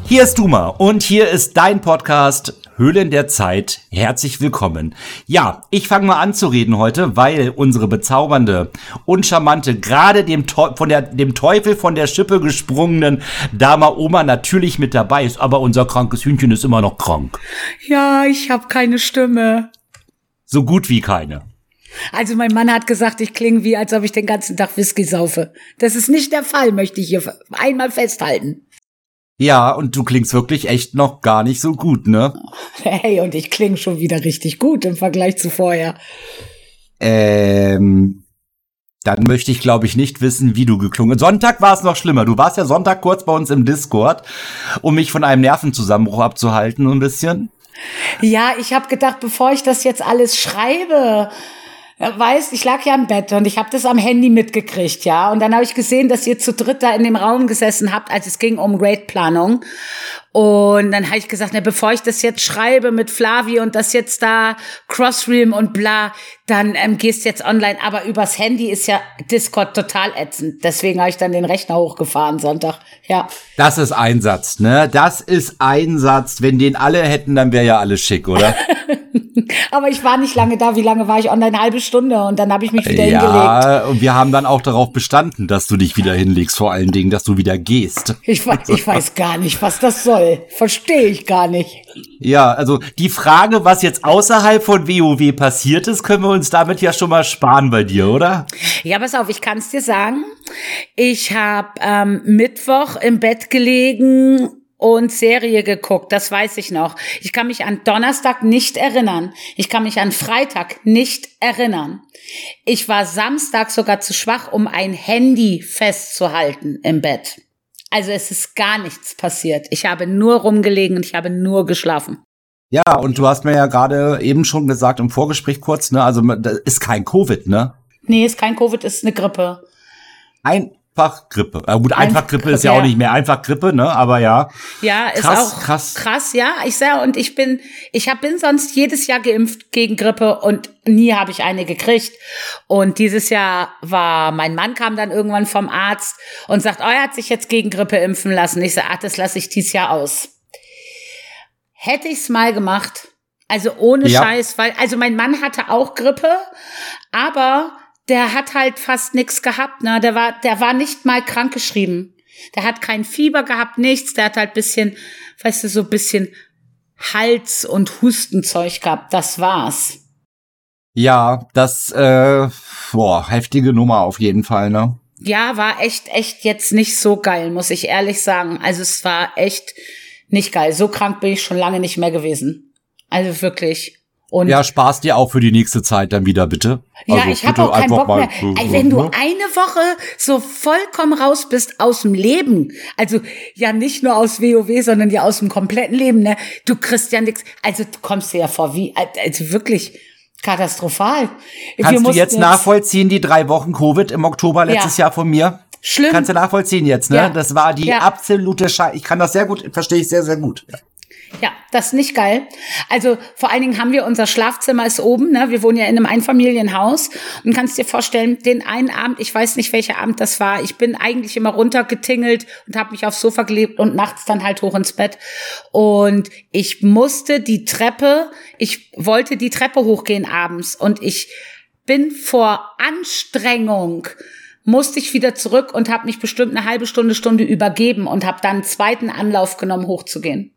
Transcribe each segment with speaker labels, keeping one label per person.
Speaker 1: Hier ist Duma und hier ist dein Podcast Höhlen der Zeit. Herzlich willkommen. Ja, ich fange mal an zu reden heute, weil unsere bezaubernde und charmante, gerade dem Teufel von der Schippe gesprungenen Dama Oma natürlich mit dabei ist, aber unser krankes Hühnchen ist immer noch krank.
Speaker 2: Ja, ich habe keine Stimme.
Speaker 1: So gut wie keine.
Speaker 2: Also mein Mann hat gesagt, ich klinge wie, als ob ich den ganzen Tag Whisky saufe. Das ist nicht der Fall, möchte ich hier einmal festhalten.
Speaker 1: Ja, und du klingst wirklich echt noch gar nicht so gut, ne?
Speaker 2: Hey, und ich klinge schon wieder richtig gut im Vergleich zu vorher.
Speaker 1: Dann möchte ich, glaube ich, nicht wissen, wie du geklungen. Sonntag war es noch schlimmer. Du warst ja Sonntag kurz bei uns im Discord, um mich von einem Nervenzusammenbruch abzuhalten, so ein bisschen.
Speaker 2: Ja, ich habe gedacht, bevor ich das jetzt alles schreibe, weißt, ich lag ja im Bett und ich habe das am Handy mitgekriegt, ja. Und dann habe ich gesehen, dass ihr zu dritt da in dem Raum gesessen habt, als es ging um Raid-Planung. Und dann habe ich gesagt, na, bevor ich das jetzt schreibe mit Flavi und das jetzt da Crossream und bla, dann gehst jetzt online. Aber übers Handy ist ja Discord total ätzend. Deswegen habe ich dann den Rechner hochgefahren Sonntag, ja.
Speaker 1: Das ist Einsatz, ne? Das ist Einsatz. Wenn den alle hätten, dann wäre ja alles schick, oder?
Speaker 2: Aber ich war nicht lange da. Wie lange war ich online? Eine halbe Stunde und dann habe ich mich wieder hingelegt.
Speaker 1: Ja, und wir haben dann auch darauf bestanden, dass du dich wieder hinlegst, vor allen Dingen, dass du wieder gehst.
Speaker 2: Ich weiß gar nicht, was das soll. Verstehe ich gar nicht.
Speaker 1: Ja, also die Frage, was jetzt außerhalb von WoW passiert ist, können wir uns damit ja schon mal sparen bei dir, oder?
Speaker 2: Ja, pass auf, ich kann es dir sagen. Ich habe Mittwoch im Bett gelegen und Serie geguckt, das weiß ich noch. Ich kann mich an Donnerstag nicht erinnern. Ich kann mich an Freitag nicht erinnern. Ich war Samstag sogar zu schwach, um ein Handy festzuhalten im Bett. Also es ist gar nichts passiert. Ich habe nur rumgelegen und ich habe nur geschlafen.
Speaker 1: Ja, und du hast mir ja gerade eben schon gesagt im Vorgespräch kurz, ne, also das ist kein Covid, ne?
Speaker 2: Nee, ist kein Covid, ist eine Grippe.
Speaker 1: Einfach Grippe. Gut, einfach Grippe ist ja auch nicht mehr einfach Grippe, ne? Aber ja.
Speaker 2: Ja, ist auch krass, ja. Ich bin sonst jedes Jahr geimpft gegen Grippe und nie habe ich eine gekriegt. Und dieses Jahr mein Mann kam dann irgendwann vom Arzt und sagt, er hat sich jetzt gegen Grippe impfen lassen. Ich sage, das lasse ich dieses Jahr aus. Hätte ich's mal gemacht, also ohne Scheiß, weil, also mein Mann hatte auch Grippe, aber der hat halt fast nichts gehabt, ne? Der war nicht mal krankgeschrieben. Der hat kein Fieber gehabt, nichts. Der hat halt bisschen, weißt du, so ein bisschen Hals- und Hustenzeug gehabt. Das war's.
Speaker 1: Ja, das, heftige Nummer auf jeden Fall, ne?
Speaker 2: Ja, war echt jetzt nicht so geil, muss ich ehrlich sagen. Also es war echt nicht geil. So krank bin ich schon lange nicht mehr gewesen. Also wirklich. Und
Speaker 1: ja, sparst dir auch für die nächste Zeit dann wieder, bitte.
Speaker 2: Ja,
Speaker 1: also,
Speaker 2: ich habe auch keinen Bock mehr. Ey, wenn du eine Woche so vollkommen raus bist aus dem Leben, also ja nicht nur aus WoW, sondern ja aus dem kompletten Leben, ne? Du kriegst ja nichts. Also du kommst dir ja vor wie, also wirklich katastrophal.
Speaker 1: Kannst du jetzt nachvollziehen, die 3 Wochen Covid im Oktober letztes Jahr von mir?
Speaker 2: Schlimm.
Speaker 1: Kannst du nachvollziehen jetzt, ne? Ja. Das war die absolute Ich kann das sehr gut, verstehe ich sehr, sehr gut.
Speaker 2: Ja, das ist nicht geil. Also vor allen Dingen haben wir, unser Schlafzimmer ist oben, ne? Wir wohnen ja in einem Einfamilienhaus und kannst dir vorstellen, den einen Abend, ich weiß nicht, welcher Abend das war, ich bin eigentlich immer runtergetingelt und habe mich aufs Sofa gelegt und nachts dann halt hoch ins Bett und ich wollte die Treppe hochgehen abends und ich bin vor Anstrengung musste ich wieder zurück und habe mich bestimmt eine halbe Stunde übergeben und habe dann einen zweiten Anlauf genommen, hochzugehen.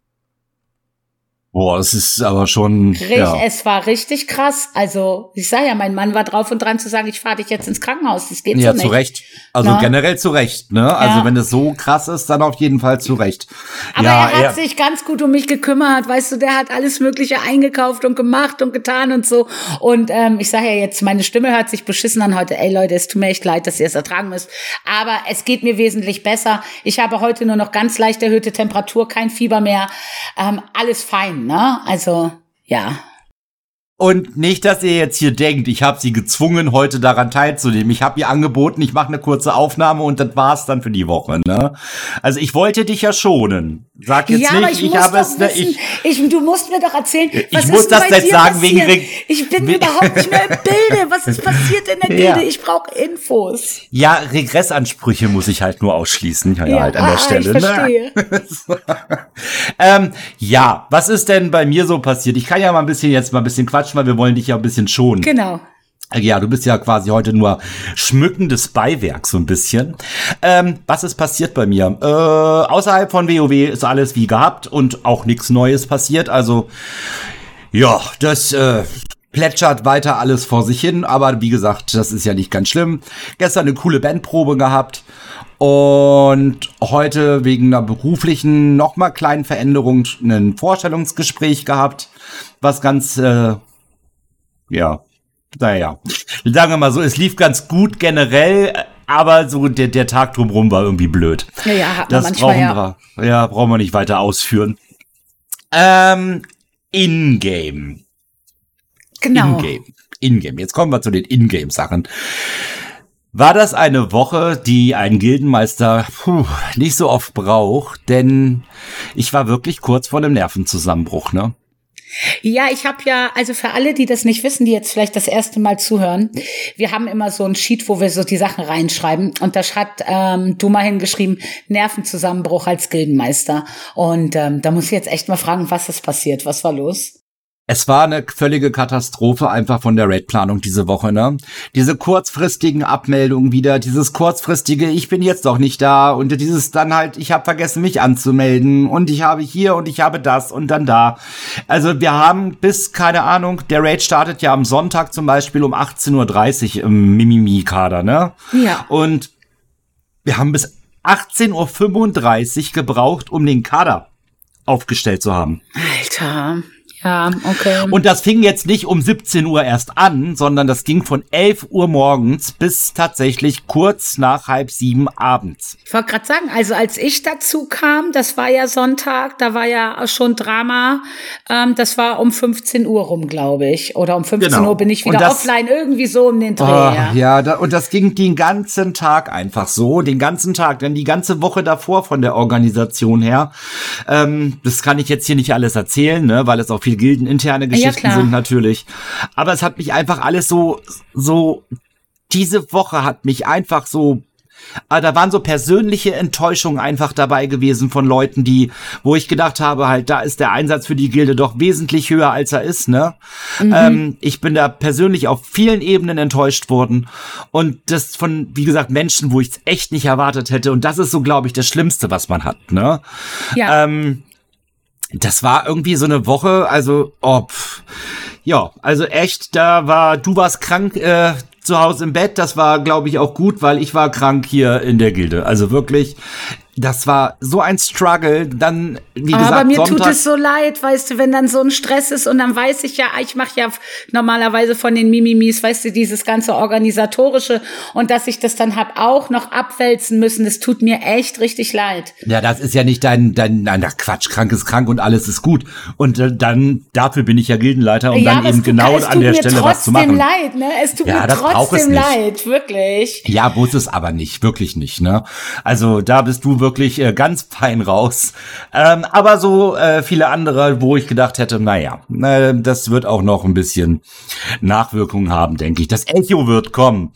Speaker 1: Boah, es ist aber schon,
Speaker 2: Es war richtig krass. Also, ich sag ja, mein Mann war drauf und dran zu sagen, ich fahre dich jetzt ins Krankenhaus. Das geht so nicht.
Speaker 1: Ja, zu Recht. Also generell zu Recht, ne? Also, wenn es so krass ist, dann auf jeden Fall zu Recht.
Speaker 2: Aber er hat sich ganz gut um mich gekümmert. Weißt du, der hat alles Mögliche eingekauft und gemacht und getan und so. Und ich sage ja jetzt, meine Stimme hört sich beschissen an heute. Ey Leute, es tut mir echt leid, dass ihr es ertragen müsst. Aber es geht mir wesentlich besser. Ich habe heute nur noch ganz leicht erhöhte Temperatur, kein Fieber mehr. Alles fein. Ne? Also, ja.
Speaker 1: Und nicht, dass ihr jetzt hier denkt, ich habe sie gezwungen, heute daran teilzunehmen. Ich habe ihr angeboten, ich mache eine kurze Aufnahme und das war's dann für die Woche, ne? Also ich wollte dich ja schonen. Sag jetzt nicht, ich habe es nicht.
Speaker 2: Du musst mir doch erzählen, was
Speaker 1: ich muss
Speaker 2: ist
Speaker 1: das
Speaker 2: bei
Speaker 1: jetzt
Speaker 2: dir
Speaker 1: sagen
Speaker 2: passiert?
Speaker 1: wegen
Speaker 2: Ich bin überhaupt nicht mehr im Bilde. Was ist passiert in der Gilde? Ich brauche Infos.
Speaker 1: Ja, Regressansprüche muss ich halt nur ausschließen. Ja, halt an der Stelle.
Speaker 2: Ich verstehe.
Speaker 1: Ja, was ist denn bei mir so passiert? Ich kann ja mal ein bisschen quatschen, weil wir wollen dich ja ein bisschen schonen.
Speaker 2: Genau.
Speaker 1: Ja, du bist ja quasi heute nur schmückendes Beiwerk, so ein bisschen. Was ist passiert bei mir? Außerhalb von WoW ist alles wie gehabt und auch nichts Neues passiert. Also, ja, das plätschert weiter alles vor sich hin. Aber wie gesagt, das ist ja nicht ganz schlimm. Gestern eine coole Bandprobe gehabt. Und heute wegen einer beruflichen, nochmal kleinen Veränderung ein Vorstellungsgespräch gehabt. Was ganz, naja, sagen wir mal so, es lief ganz gut generell, aber so der Tag drumherum war irgendwie blöd.
Speaker 2: Ja,
Speaker 1: das manchmal, brauchen wir nicht weiter ausführen. In-Game.
Speaker 2: Genau.
Speaker 1: In-Game. Jetzt kommen wir zu den In-Game-Sachen. War das eine Woche, die ein Gildenmeister nicht so oft braucht, denn ich war wirklich kurz vor einem Nervenzusammenbruch, ne?
Speaker 2: Ja, ich habe ja, also für alle, die das nicht wissen, die jetzt vielleicht das erste Mal zuhören, wir haben immer so ein Sheet, wo wir so die Sachen reinschreiben und da hat du mal hingeschrieben, Nervenzusammenbruch als Gildenmeister und da muss ich jetzt echt mal fragen, was ist passiert, was war los?
Speaker 1: Es war eine völlige Katastrophe einfach von der Raid-Planung diese Woche, ne? Diese kurzfristigen Abmeldungen wieder, dieses kurzfristige, ich bin jetzt doch nicht da und dieses dann halt, ich habe vergessen mich anzumelden und ich habe hier und ich habe das und dann da. Also wir haben bis, keine Ahnung, der Raid startet ja am Sonntag zum Beispiel um 18:30 Uhr im Mimimi-Kader, ne?
Speaker 2: Ja.
Speaker 1: Und wir haben bis 18:35 Uhr gebraucht, um den Kader aufgestellt zu haben.
Speaker 2: Alter. Ja, okay.
Speaker 1: Und das fing jetzt nicht um 17 Uhr erst an, sondern das ging von 11 Uhr morgens bis tatsächlich kurz nach 6:30 abends.
Speaker 2: Ich wollte gerade sagen, also als ich dazu kam, das war ja Sonntag, da war ja schon Drama, das war um 15 Uhr rum, glaube ich. Oder um 15 Uhr bin ich wieder offline, irgendwie so um den Dreh.
Speaker 1: Und das ging den ganzen Tag einfach so, den ganzen Tag, denn die ganze Woche davor von der Organisation her, das kann ich jetzt hier nicht alles erzählen, ne, weil es auch viel gildeninterne Geschichten sind natürlich. Aber es hat mich einfach alles so, diese Woche hat mich einfach so, da waren so persönliche Enttäuschungen einfach dabei gewesen von Leuten, wo ich gedacht habe, halt, da ist der Einsatz für die Gilde doch wesentlich höher, als er ist, ne? Mhm. Ich bin da persönlich auf vielen Ebenen enttäuscht worden und das von, wie gesagt, Menschen, wo ich es echt nicht erwartet hätte und das ist so, glaube ich, das Schlimmste, was man hat, ne?
Speaker 2: Ja.
Speaker 1: Das war irgendwie so eine Woche, also, also echt, du warst krank zu Hause im Bett, das war, glaube ich, auch gut, weil ich war krank hier in der Gilde, also wirklich, das war so ein Struggle, dann, wie gesagt,
Speaker 2: aber mir tut es so leid, weißt du, wenn dann so ein Stress ist und dann weiß ich ja, ich mache ja normalerweise von den Mimimis, weißt du, dieses ganze Organisatorische und dass ich das dann auch noch abwälzen müssen, das tut mir echt richtig leid.
Speaker 1: Ja, das ist ja nicht dein Quatsch, krank ist krank und alles ist gut und dann, dafür bin ich ja Gildenleiter, um dann eben genau an der Stelle was zu machen.
Speaker 2: Es tut mir trotzdem leid, wirklich.
Speaker 1: Ja, muss es aber nicht, wirklich nicht, ne? Also, da bist du wirklich ganz fein raus. Aber so viele andere, wo ich gedacht hätte, das wird auch noch ein bisschen Nachwirkungen haben, denke ich. Das Echo wird kommen.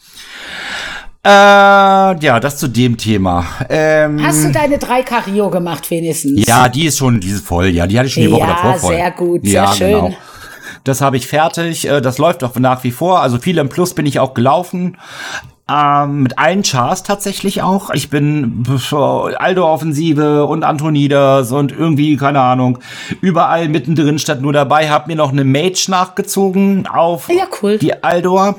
Speaker 1: Das zu dem Thema.
Speaker 2: Hast du deine 3K Rio gemacht wenigstens?
Speaker 1: Ja, die ist voll. Ja, die hatte ich schon die Woche davor voll.
Speaker 2: Ja, sehr gut, sehr schön. Genau.
Speaker 1: Das habe ich fertig. Das läuft auch nach wie vor. Also viel im Plus bin ich auch gelaufen. Mit allen Chars tatsächlich auch. Ich bin Aldo-Offensive und Antonidas und irgendwie, keine Ahnung, überall mittendrin statt nur dabei. Hab mir noch eine Mage nachgezogen auf die Aldor.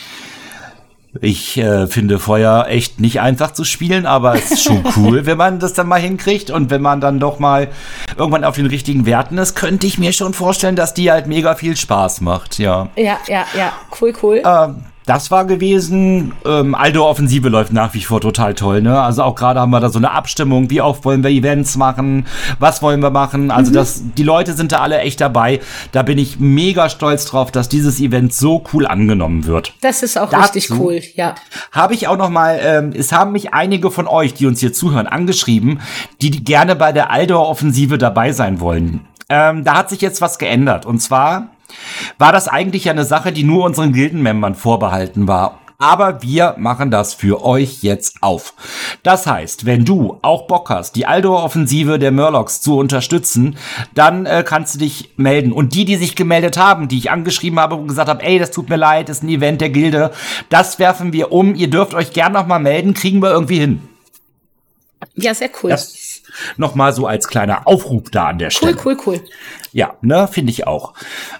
Speaker 1: Ich finde Feuer echt nicht einfach zu spielen, aber es ist schon cool, wenn man das dann mal hinkriegt und wenn man dann doch mal irgendwann auf den richtigen Werten ist, könnte ich mir schon vorstellen, dass die halt mega viel Spaß macht, ja.
Speaker 2: Ja, cool.
Speaker 1: das war gewesen. Aldo-Offensive läuft nach wie vor total toll, ne? Also auch gerade haben wir da so eine Abstimmung, wie oft wollen wir Events machen, was wollen wir machen. Also die Leute sind da alle echt dabei. Da bin ich mega stolz drauf, dass dieses Event so cool angenommen wird.
Speaker 2: Das ist auch richtig cool, ja.
Speaker 1: Habe ich auch noch mal, es haben mich einige von euch, die uns hier zuhören, angeschrieben, die gerne bei der Aldor-Offensive dabei sein wollen. Da hat sich jetzt was geändert. Und zwar war das eigentlich ja eine Sache, die nur unseren Gildenmembern vorbehalten war. Aber wir machen das für euch jetzt auf. Das heißt, wenn du auch Bock hast, die Aldor-Offensive der Murlocs zu unterstützen, dann kannst du dich melden. Und die sich gemeldet haben, die ich angeschrieben habe und gesagt habe, ey, das tut mir leid, das ist ein Event der Gilde, das werfen wir um. Ihr dürft euch gern noch mal melden, kriegen wir irgendwie hin.
Speaker 2: Ja, sehr cool.
Speaker 1: Das noch mal so als kleiner Aufruf da an der Stelle.
Speaker 2: Cool.
Speaker 1: Ja, ne, finde ich auch.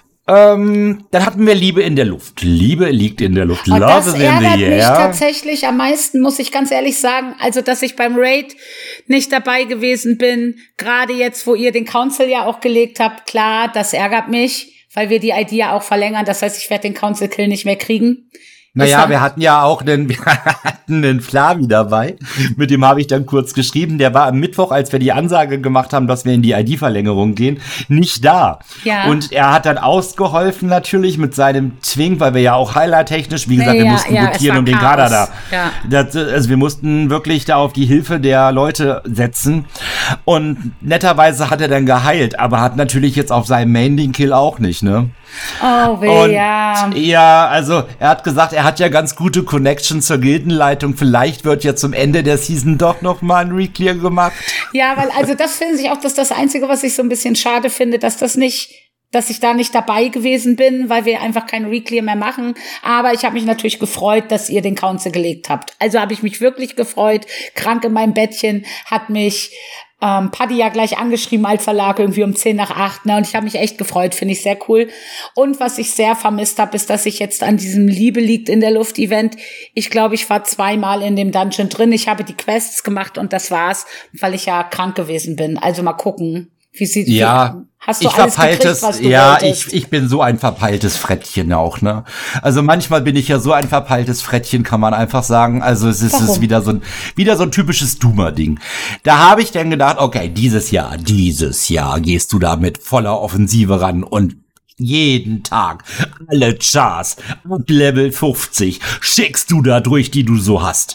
Speaker 1: Dann hatten wir Liebe in der Luft. Liebe liegt in der Luft.
Speaker 2: Und das ärgert mich tatsächlich am meisten, muss ich ganz ehrlich sagen. Also, dass ich beim Raid nicht dabei gewesen bin. Gerade jetzt, wo ihr den Council ja auch gelegt habt. Klar, das ärgert mich, weil wir die ID ja auch verlängern. Das heißt, ich werde den Council Kill nicht mehr kriegen.
Speaker 1: Naja, wir hatten ja auch einen Flavi dabei. Mit dem habe ich dann kurz geschrieben. Der war am Mittwoch, als wir die Ansage gemacht haben, dass wir in die ID-Verlängerung gehen, nicht da.
Speaker 2: Ja.
Speaker 1: Und er hat dann ausgeholfen natürlich mit seinem Twink, weil wir ja auch highlight-technisch, wie gesagt, wir mussten rotieren um den Kader da.
Speaker 2: Ja.
Speaker 1: Also wir mussten wirklich da auf die Hilfe der Leute setzen. Und netterweise hat er dann geheilt, aber hat natürlich jetzt auf seinem Main den Kill auch nicht, ne?
Speaker 2: Oh, weh, ja.
Speaker 1: Ja, also er hat gesagt, er hat ja ganz gute Connection zur Gildenleitung. Vielleicht wird ja zum Ende der Season doch noch mal ein Reclear gemacht.
Speaker 2: Ja, weil also das finde ich auch, das ist das Einzige, was ich so ein bisschen schade finde, dass ich da nicht dabei gewesen bin, weil wir einfach kein Reclear mehr machen. Aber ich habe mich natürlich gefreut, dass ihr den Council gelegt habt. Also habe ich mich wirklich gefreut. Krank in meinem Bettchen hat mich Paddy ja gleich angeschrieben als Verlag irgendwie um 7:50, ne? Und ich habe mich echt gefreut, finde ich sehr cool. Und was ich sehr vermisst habe, ist, dass ich jetzt an diesem Liebe liegt in der Luft Event, ich glaube, ich war 2-mal in dem Dungeon drin. Ich habe die Quests gemacht und das war's, weil ich ja krank gewesen bin. Also mal gucken, wie sieht hast du alles gekriegt, was du wolltest?
Speaker 1: Ich bin so ein verpeiltes Frettchen auch, ne? Also manchmal bin ich ja so ein verpeiltes Frettchen, kann man einfach sagen. Also es ist wieder so ein typisches Doomer-Ding. Da habe ich dann gedacht, okay, dieses Jahr gehst du da mit voller Offensive ran und jeden Tag alle Chars ab Level 50 schickst du da durch, die du so hast.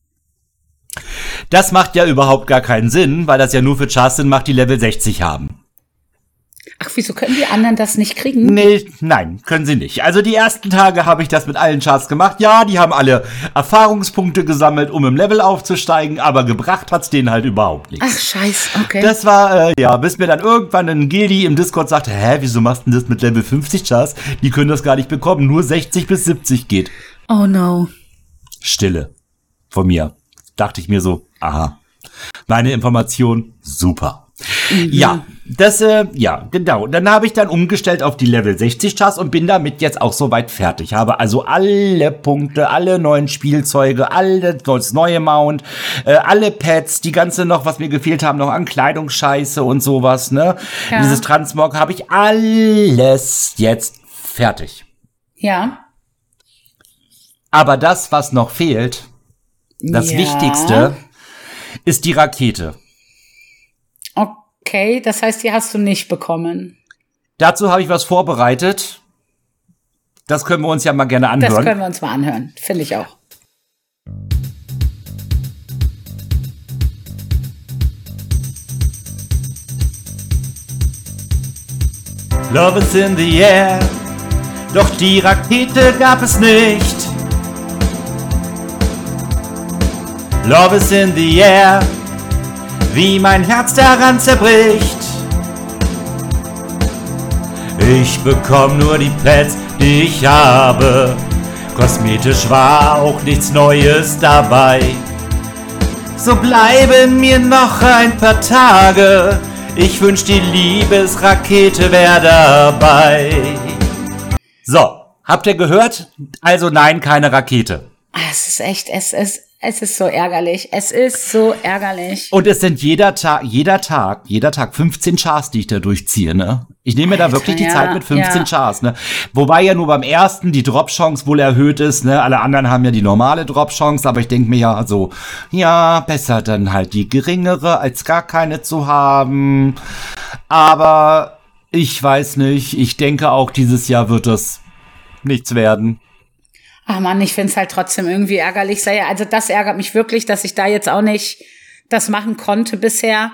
Speaker 1: Das macht ja überhaupt gar keinen Sinn, weil das ja nur für Chars Sinn macht, die Level 60 haben.
Speaker 2: Ach, wieso können die anderen das nicht kriegen?
Speaker 1: Nee, nein, können sie nicht. Also die ersten Tage habe ich das mit allen Charts gemacht. Ja, die haben alle Erfahrungspunkte gesammelt, um im Level aufzusteigen, aber gebracht hat's denen halt überhaupt nichts.
Speaker 2: Ach, scheiße, okay.
Speaker 1: Das war, bis mir dann irgendwann ein Gildi im Discord sagte, wieso machst du denn das mit Level 50 Charts? Die können das gar nicht bekommen, nur 60 bis 70 geht.
Speaker 2: Oh no.
Speaker 1: Stille. Von mir. Dachte ich mir so, aha. Meine Information, super. Ja, genau. Dann habe ich dann umgestellt auf die Level 60 Chars und bin damit jetzt auch soweit fertig. Habe also alle Punkte, alle neuen Spielzeuge, das neue Mount, alle Pets, die ganze noch, was mir gefehlt haben, noch an Kleidungsscheiße und sowas, ne? Ja. Dieses Transmog habe ich alles jetzt fertig.
Speaker 2: Ja.
Speaker 1: Aber das, was noch fehlt, das Wichtigste, ist die Rakete.
Speaker 2: Okay, das heißt, die hast du nicht bekommen.
Speaker 1: Dazu habe ich was vorbereitet. Das können wir uns ja mal gerne anhören.
Speaker 2: Das können wir uns mal anhören, finde ich auch.
Speaker 1: Love is in the air, doch die Rakete gab es nicht. Love is in the air, wie mein Herz daran zerbricht. Ich bekomm nur die Pets, die ich habe. Kosmetisch war auch nichts Neues dabei. So bleiben mir noch ein paar Tage. Ich wünsch, die Liebesrakete wär dabei. So, habt ihr gehört? Also nein, keine Rakete.
Speaker 2: Es ist echt, Es ist so ärgerlich. Es ist so ärgerlich.
Speaker 1: Und es sind jeder Tag 15 Chars, die ich da durchziehe, ne? Ich nehme mir da wirklich die Zeit mit 15 Chars, ne? Wobei ja nur beim ersten die Drop-Chance wohl erhöht ist, ne? Alle anderen haben ja die normale Drop-Chance, aber ich denke mir ja so, ja, besser dann halt die geringere, als gar keine zu haben. Aber ich weiß nicht, ich denke auch dieses Jahr wird das nichts werden.
Speaker 2: Ach Mann, ich find's halt trotzdem irgendwie ärgerlich. Also das ärgert mich wirklich, dass ich da jetzt auch nicht das machen konnte bisher.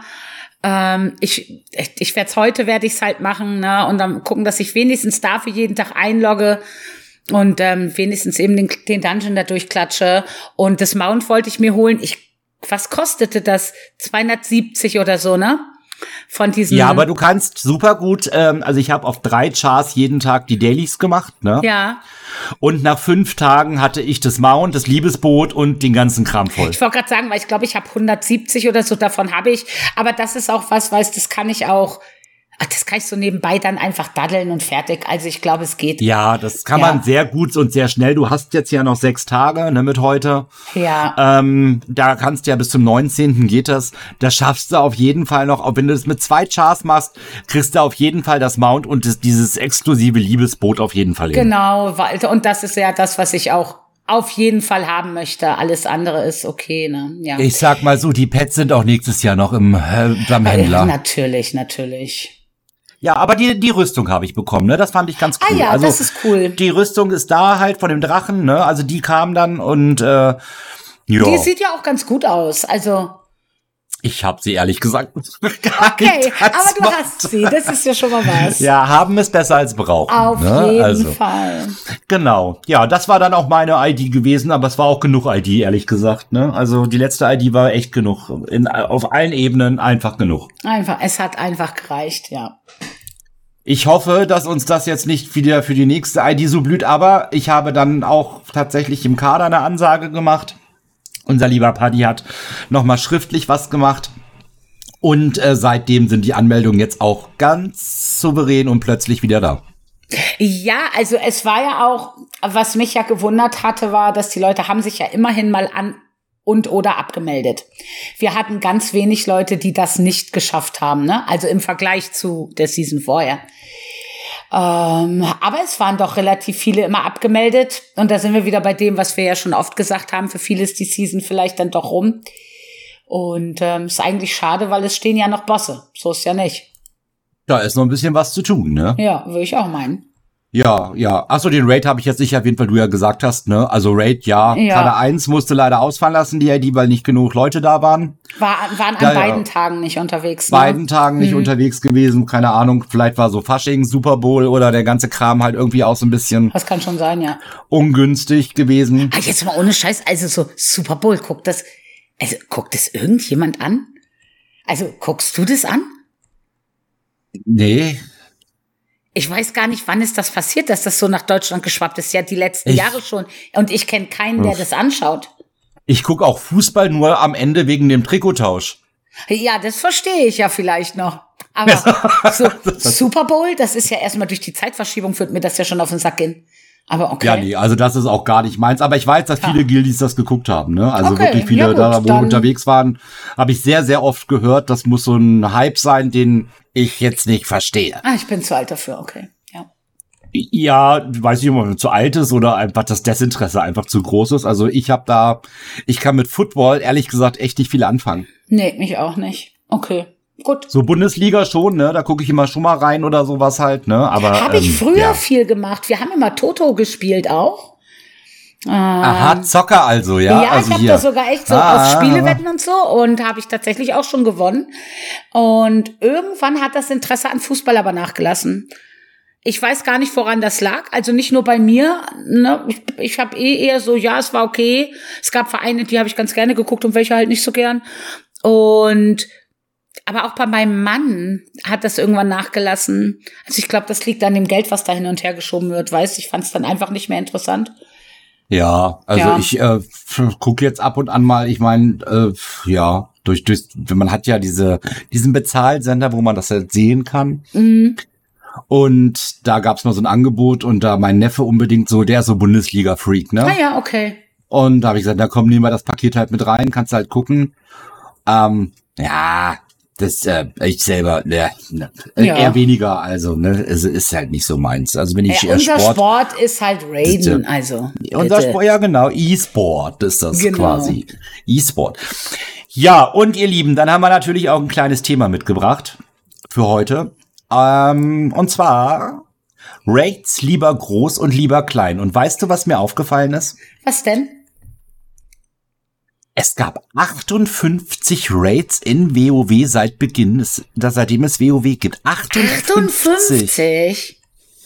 Speaker 2: Ich werde ich's halt machen, ne? Und dann gucken, dass ich wenigstens dafür jeden Tag einlogge und wenigstens eben den Dungeon da durchklatsche. Und das Mount wollte ich mir holen. Was kostete das? 270 oder so, ne? Von diesen.
Speaker 1: Ja, aber du kannst super gut, also ich habe auf 3 Chars jeden Tag die Dailies gemacht, ne?
Speaker 2: Ja.
Speaker 1: Und nach 5 Tagen hatte ich das Mount, das Liebesboot und den ganzen Kram voll.
Speaker 2: Ich wollte gerade sagen, weil ich glaube, ich habe 170 oder so, davon habe ich. Aber das ist auch was, das kann ich auch. Das kann ich so nebenbei dann einfach daddeln und fertig. Also ich glaube, es geht.
Speaker 1: Ja, das kann man sehr gut und sehr schnell. Du hast jetzt ja noch 6 Tage, ne, mit heute.
Speaker 2: Ja.
Speaker 1: Da kannst du ja bis zum 19. geht das. Das schaffst du auf jeden Fall noch. Auch wenn du das mit 2 Chars machst, kriegst du auf jeden Fall das Mount und dieses exklusive Liebesboot auf jeden Fall hin.
Speaker 2: Genau, und das ist ja das, was ich auch auf jeden Fall haben möchte. Alles andere ist okay, ne? Ja.
Speaker 1: Ich sag mal so, die Pets sind auch nächstes Jahr noch beim Händler.
Speaker 2: Natürlich.
Speaker 1: Ja, aber die Rüstung habe ich bekommen, ne? Das fand ich ganz cool.
Speaker 2: Ah ja, also, das ist cool.
Speaker 1: Die Rüstung ist da halt von dem Drachen, ne? Also die kam dann und ja.
Speaker 2: Die sieht ja auch ganz gut aus. Also
Speaker 1: ich habe sie ehrlich gesagt
Speaker 2: okay, aber du hast sie. Das ist ja schon mal was.
Speaker 1: Ja, haben ist besser als brauchen.
Speaker 2: Auf jeden Fall.
Speaker 1: Genau. Ja, das war dann auch meine ID gewesen, aber es war auch genug ID, ehrlich gesagt, ne? Also die letzte ID war echt genug. Auf allen Ebenen einfach genug.
Speaker 2: Es hat einfach gereicht, ja.
Speaker 1: Ich hoffe, dass uns das jetzt nicht wieder für die nächste ID so blüht, aber ich habe dann auch tatsächlich im Kader eine Ansage gemacht. Unser lieber Paddy hat nochmal schriftlich was gemacht. Und seitdem sind die Anmeldungen jetzt auch ganz souverän und plötzlich wieder da.
Speaker 2: Ja, also es war ja auch, was mich ja gewundert hatte, war, dass die Leute haben sich ja immerhin mal an und oder abgemeldet. Wir hatten ganz wenig Leute, die das nicht geschafft haben, ne? Also im Vergleich zu der Season vorher. Aber es waren doch relativ viele immer abgemeldet. Und da sind wir wieder bei dem, was wir ja schon oft gesagt haben. Für viele ist die Season vielleicht dann doch rum. Und ist eigentlich schade, weil es stehen ja noch Bosse. So ist ja nicht.
Speaker 1: Da ist noch ein bisschen was zu tun, ne?
Speaker 2: Ja, würde ich auch meinen.
Speaker 1: Ja. Achso, den Raid habe ich jetzt nicht erwähnt, weil du ja gesagt hast, ne? Also Raid, ja. Kader 1 musste leider ausfallen lassen, die ID, weil nicht genug Leute da waren.
Speaker 2: Waren an beiden Tagen nicht unterwegs, ne?
Speaker 1: Beiden Tagen nicht unterwegs gewesen, keine Ahnung. Vielleicht war so Fasching, Super Bowl oder der ganze Kram halt irgendwie auch so ein bisschen.
Speaker 2: Das kann schon sein, ja.
Speaker 1: Ungünstig gewesen.
Speaker 2: Ah, jetzt mal ohne Scheiß, also so Super Bowl, guckt das irgendjemand an? Also guckst du das an?
Speaker 1: Nee.
Speaker 2: Ich weiß gar nicht, wann ist das passiert, dass das so nach Deutschland geschwappt ist. Ja, die letzten Jahre schon. Und ich kenne keinen, der das anschaut.
Speaker 1: Ich gucke auch Fußball nur am Ende wegen dem Trikottausch.
Speaker 2: Ja, das verstehe ich ja vielleicht noch. Aber so Super Bowl, das ist ja erstmal durch die Zeitverschiebung, wird mir das ja schon auf den Sack gehen. Aber okay.
Speaker 1: Ja, nee, also das ist auch gar nicht meins. Aber ich weiß, dass viele Guildies das geguckt haben, ne? Also wirklich viele, ja gut, da wo unterwegs waren, habe ich sehr, sehr oft gehört. Das muss so ein Hype sein, den ich jetzt nicht verstehe.
Speaker 2: Ah, ich bin zu alt dafür, okay.
Speaker 1: Ja, weiß nicht, ob man zu alt ist oder einfach das Desinteresse einfach zu groß ist. Also ich kann mit Football ehrlich gesagt echt nicht viel anfangen.
Speaker 2: Nee, mich auch nicht. Okay. Gut.
Speaker 1: So Bundesliga schon, ne? Da gucke ich immer schon mal rein oder sowas halt, ne? Aber
Speaker 2: habe ich früher viel gemacht. Wir haben immer Toto gespielt auch.
Speaker 1: Aha, Zocker also, ja.
Speaker 2: Ja, also ich habe das sogar echt so aus Spielewetten und so und habe ich tatsächlich auch schon gewonnen. Und irgendwann hat das Interesse an Fußball aber nachgelassen. Ich weiß gar nicht, woran das lag. Also nicht nur bei mir. Ne? Ich habe eher so, ja, es war okay. Es gab Vereine, die habe ich ganz gerne geguckt und welche halt nicht so gern. Aber auch bei meinem Mann hat das irgendwann nachgelassen. Also ich glaube, das liegt an dem Geld, was da hin und her geschoben wird. Ich fand es dann einfach nicht mehr interessant.
Speaker 1: Ja, also ich gucke jetzt ab und an mal, ich meine, man hat ja diesen Bezahlsender, wo man das halt sehen kann. Mhm. Und da gab's mal so ein Angebot und da mein Neffe unbedingt so, der ist so Bundesliga-Freak, ne?
Speaker 2: Ah ja, okay.
Speaker 1: Und da habe ich gesagt, da komm, nehmen wir das Paket halt mit rein, kannst halt gucken. Ja, das ich selber eher weniger, also ne, es ist halt nicht so meins. Also wenn ich
Speaker 2: unser Sport ist halt Raiden, also
Speaker 1: unser Sport, ja genau, E-Sport ist das quasi. E-Sport. Ja, und ihr Lieben, dann haben wir natürlich auch ein kleines Thema mitgebracht für heute. Und zwar Raids lieber groß und lieber klein. Und weißt du, was mir aufgefallen ist?
Speaker 2: Was denn?
Speaker 1: Es gab 58 Raids in WoW seit Beginn, seitdem es WoW gibt. 58?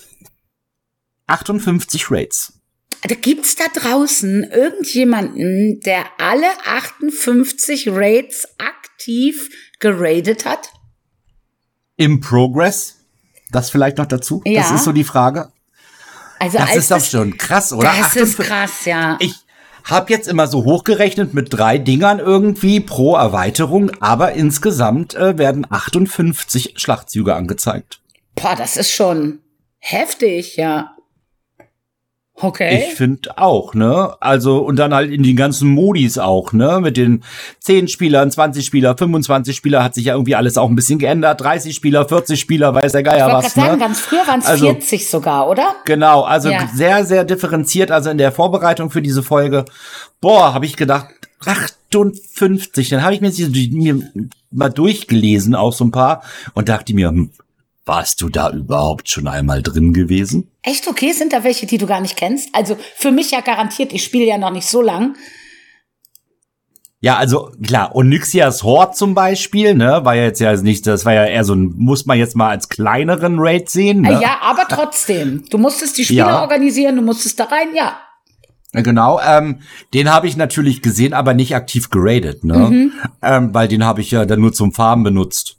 Speaker 1: 58 Raids.
Speaker 2: Da gibt's da draußen irgendjemanden, der alle 58 Raids aktiv geradet hat?
Speaker 1: Im Progress? Das vielleicht noch dazu? Ja. Das ist so die Frage.
Speaker 2: Also
Speaker 1: das ist doch schon krass, oder?
Speaker 2: Das ist krass, ja.
Speaker 1: Ich habe jetzt immer so hochgerechnet mit 3 Dingern irgendwie pro Erweiterung, aber insgesamt werden 58 Schlachtzüge angezeigt.
Speaker 2: Boah, das ist schon heftig, ja. Okay.
Speaker 1: Ich finde auch, ne? Also, und dann halt in den ganzen Modis auch, ne? Mit den 10 Spielern, 20 Spieler, 25 Spieler hat sich ja irgendwie alles auch ein bisschen geändert. 30 Spieler, 40 Spieler, weiß der Geier was, ne?
Speaker 2: Ganz früher waren es 40 sogar, oder?
Speaker 1: Genau, also sehr, sehr differenziert. Also in der Vorbereitung für diese Folge, habe ich gedacht, 58. Dann habe ich mir mal durchgelesen, auch so ein paar, und dachte mir, warst du da überhaupt schon einmal drin gewesen?
Speaker 2: Echt, okay? Sind da welche, die du gar nicht kennst? Also für mich ja garantiert, ich spiele ja noch nicht so lang.
Speaker 1: Ja, also klar, Onyxias Horde zum Beispiel, ne, war ja jetzt ja nicht, das war ja eher so ein, muss man jetzt mal als kleineren Raid sehen, ne?
Speaker 2: Ja, aber trotzdem, du musstest die Spieler organisieren, du musstest da rein, ja.
Speaker 1: Genau, den habe ich natürlich gesehen, aber nicht aktiv geradet, ne? Weil den habe ich ja dann nur zum Farmen benutzt.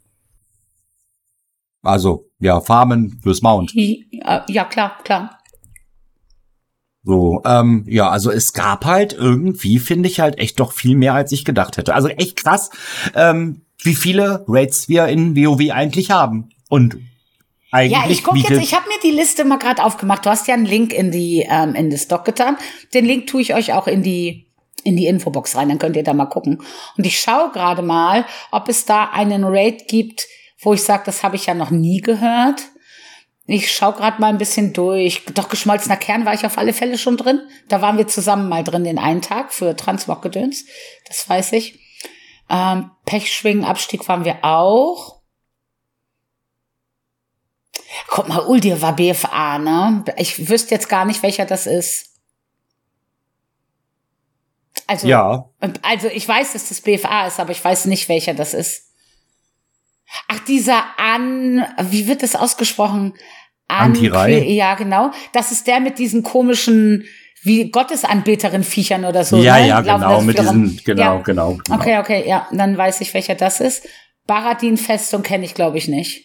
Speaker 1: Also, ja, Farmen fürs Mount.
Speaker 2: Ja, klar.
Speaker 1: So, also es gab halt irgendwie, finde ich halt echt doch viel mehr, als ich gedacht hätte. Also echt krass, wie viele Raids wir in WoW eigentlich haben. Und eigentlich.
Speaker 2: Ja, ich habe mir die Liste mal gerade aufgemacht. Du hast ja einen Link in das Doc getan. Den Link tue ich euch auch in die Infobox rein, dann könnt ihr da mal gucken. Und ich schaue gerade mal, ob es da einen Raid gibt, wo ich sage, das habe ich ja noch nie gehört. Ich schaue gerade mal ein bisschen durch. Doch, geschmolzener Kern war ich auf alle Fälle schon drin. Da waren wir zusammen mal drin den einen Tag für Transmog-Gedöns. Das weiß ich. Pechschwingen-Abstieg waren wir auch. Guck mal, Uldir war BFA, ne? Ich wüsste jetzt gar nicht, welcher das ist. Also, ja. Also ich weiß, dass das BFA ist, aber ich weiß nicht, welcher das ist. Ach, dieser wie wird das ausgesprochen?
Speaker 1: Antirei?
Speaker 2: Ja, genau. Das ist der mit diesen komischen, wie Gottesanbeterin-Viechern oder so.
Speaker 1: Ja,
Speaker 2: ne?
Speaker 1: ja, genau, mit diesen, genau.
Speaker 2: Okay, ja, dann weiß ich, welcher das ist. Baradin-Festung kenne ich, glaube ich, nicht.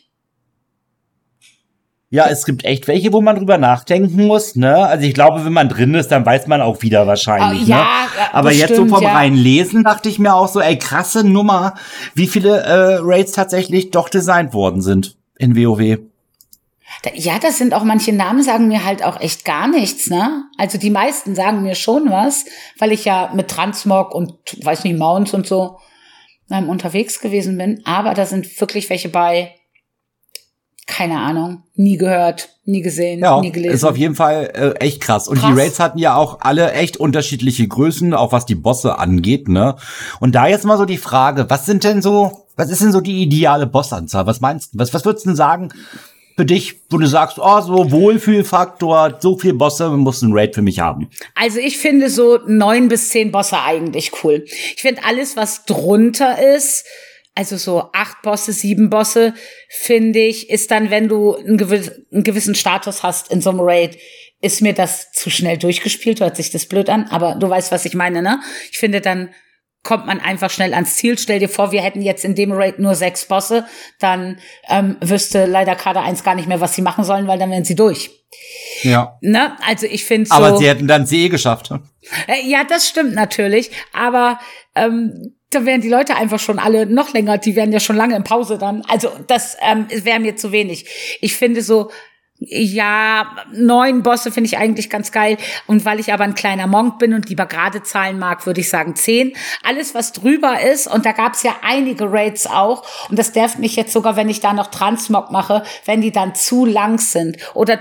Speaker 1: Ja, es gibt echt welche, wo man drüber nachdenken muss, ne? Also ich glaube, wenn man drin ist, dann weiß man auch wieder wahrscheinlich, ne? Aber bestimmt, jetzt so vom Reinlesen dachte ich mir auch so, ey, krasse Nummer, wie viele Raids tatsächlich doch designt worden sind in WoW.
Speaker 2: Ja, das sind auch manche Namen, sagen mir halt auch echt gar nichts, ne? Also die meisten sagen mir schon was, weil ich ja mit Transmog und, weiß nicht, Mounts und so unterwegs gewesen bin. Aber da sind wirklich welche bei, keine Ahnung, nie gehört, nie gesehen, nie gelesen.
Speaker 1: Ist auf jeden Fall echt krass. Und die Raids hatten ja auch alle echt unterschiedliche Größen, auch was die Bosse angeht, ne? Und da jetzt mal so die Frage, was ist denn so die ideale Bossanzahl? Was meinst du? Was würdest du denn sagen für dich, wo du sagst, so Wohlfühlfaktor, so viel Bosse muss ein Raid für mich haben?
Speaker 2: Also ich finde so 9 bis 10 Bosse eigentlich cool. Ich finde alles, was drunter ist, also so 8 Bosse, 7 Bosse, finde ich, ist dann, wenn du einen gewissen Status hast in so einem Raid, ist mir das zu schnell durchgespielt, hört sich das blöd an, aber du weißt, was ich meine, ne? Ich finde, dann kommt man einfach schnell ans Ziel. Stell dir vor, wir hätten jetzt in dem Raid nur 6 Bosse, dann wüsste leider Kader 1 gar nicht mehr, was sie machen sollen, weil dann wären sie durch.
Speaker 1: Ja.
Speaker 2: Ne? Also ich finde so.
Speaker 1: Aber sie hätten dann sie geschafft.
Speaker 2: Ja, das stimmt natürlich, aber da wären die Leute einfach schon alle noch länger, die wären ja schon lange in Pause dann. Also das wäre mir zu wenig. Ich finde so Ja, 9 Bosse finde ich eigentlich ganz geil. Und weil ich aber ein kleiner Monk bin und lieber gerade Zahlen mag, würde ich sagen 10. Alles, was drüber ist, und da gab es ja einige Raids auch, und das nervt mich jetzt sogar, wenn ich da noch Transmog mache, wenn die dann zu lang sind oder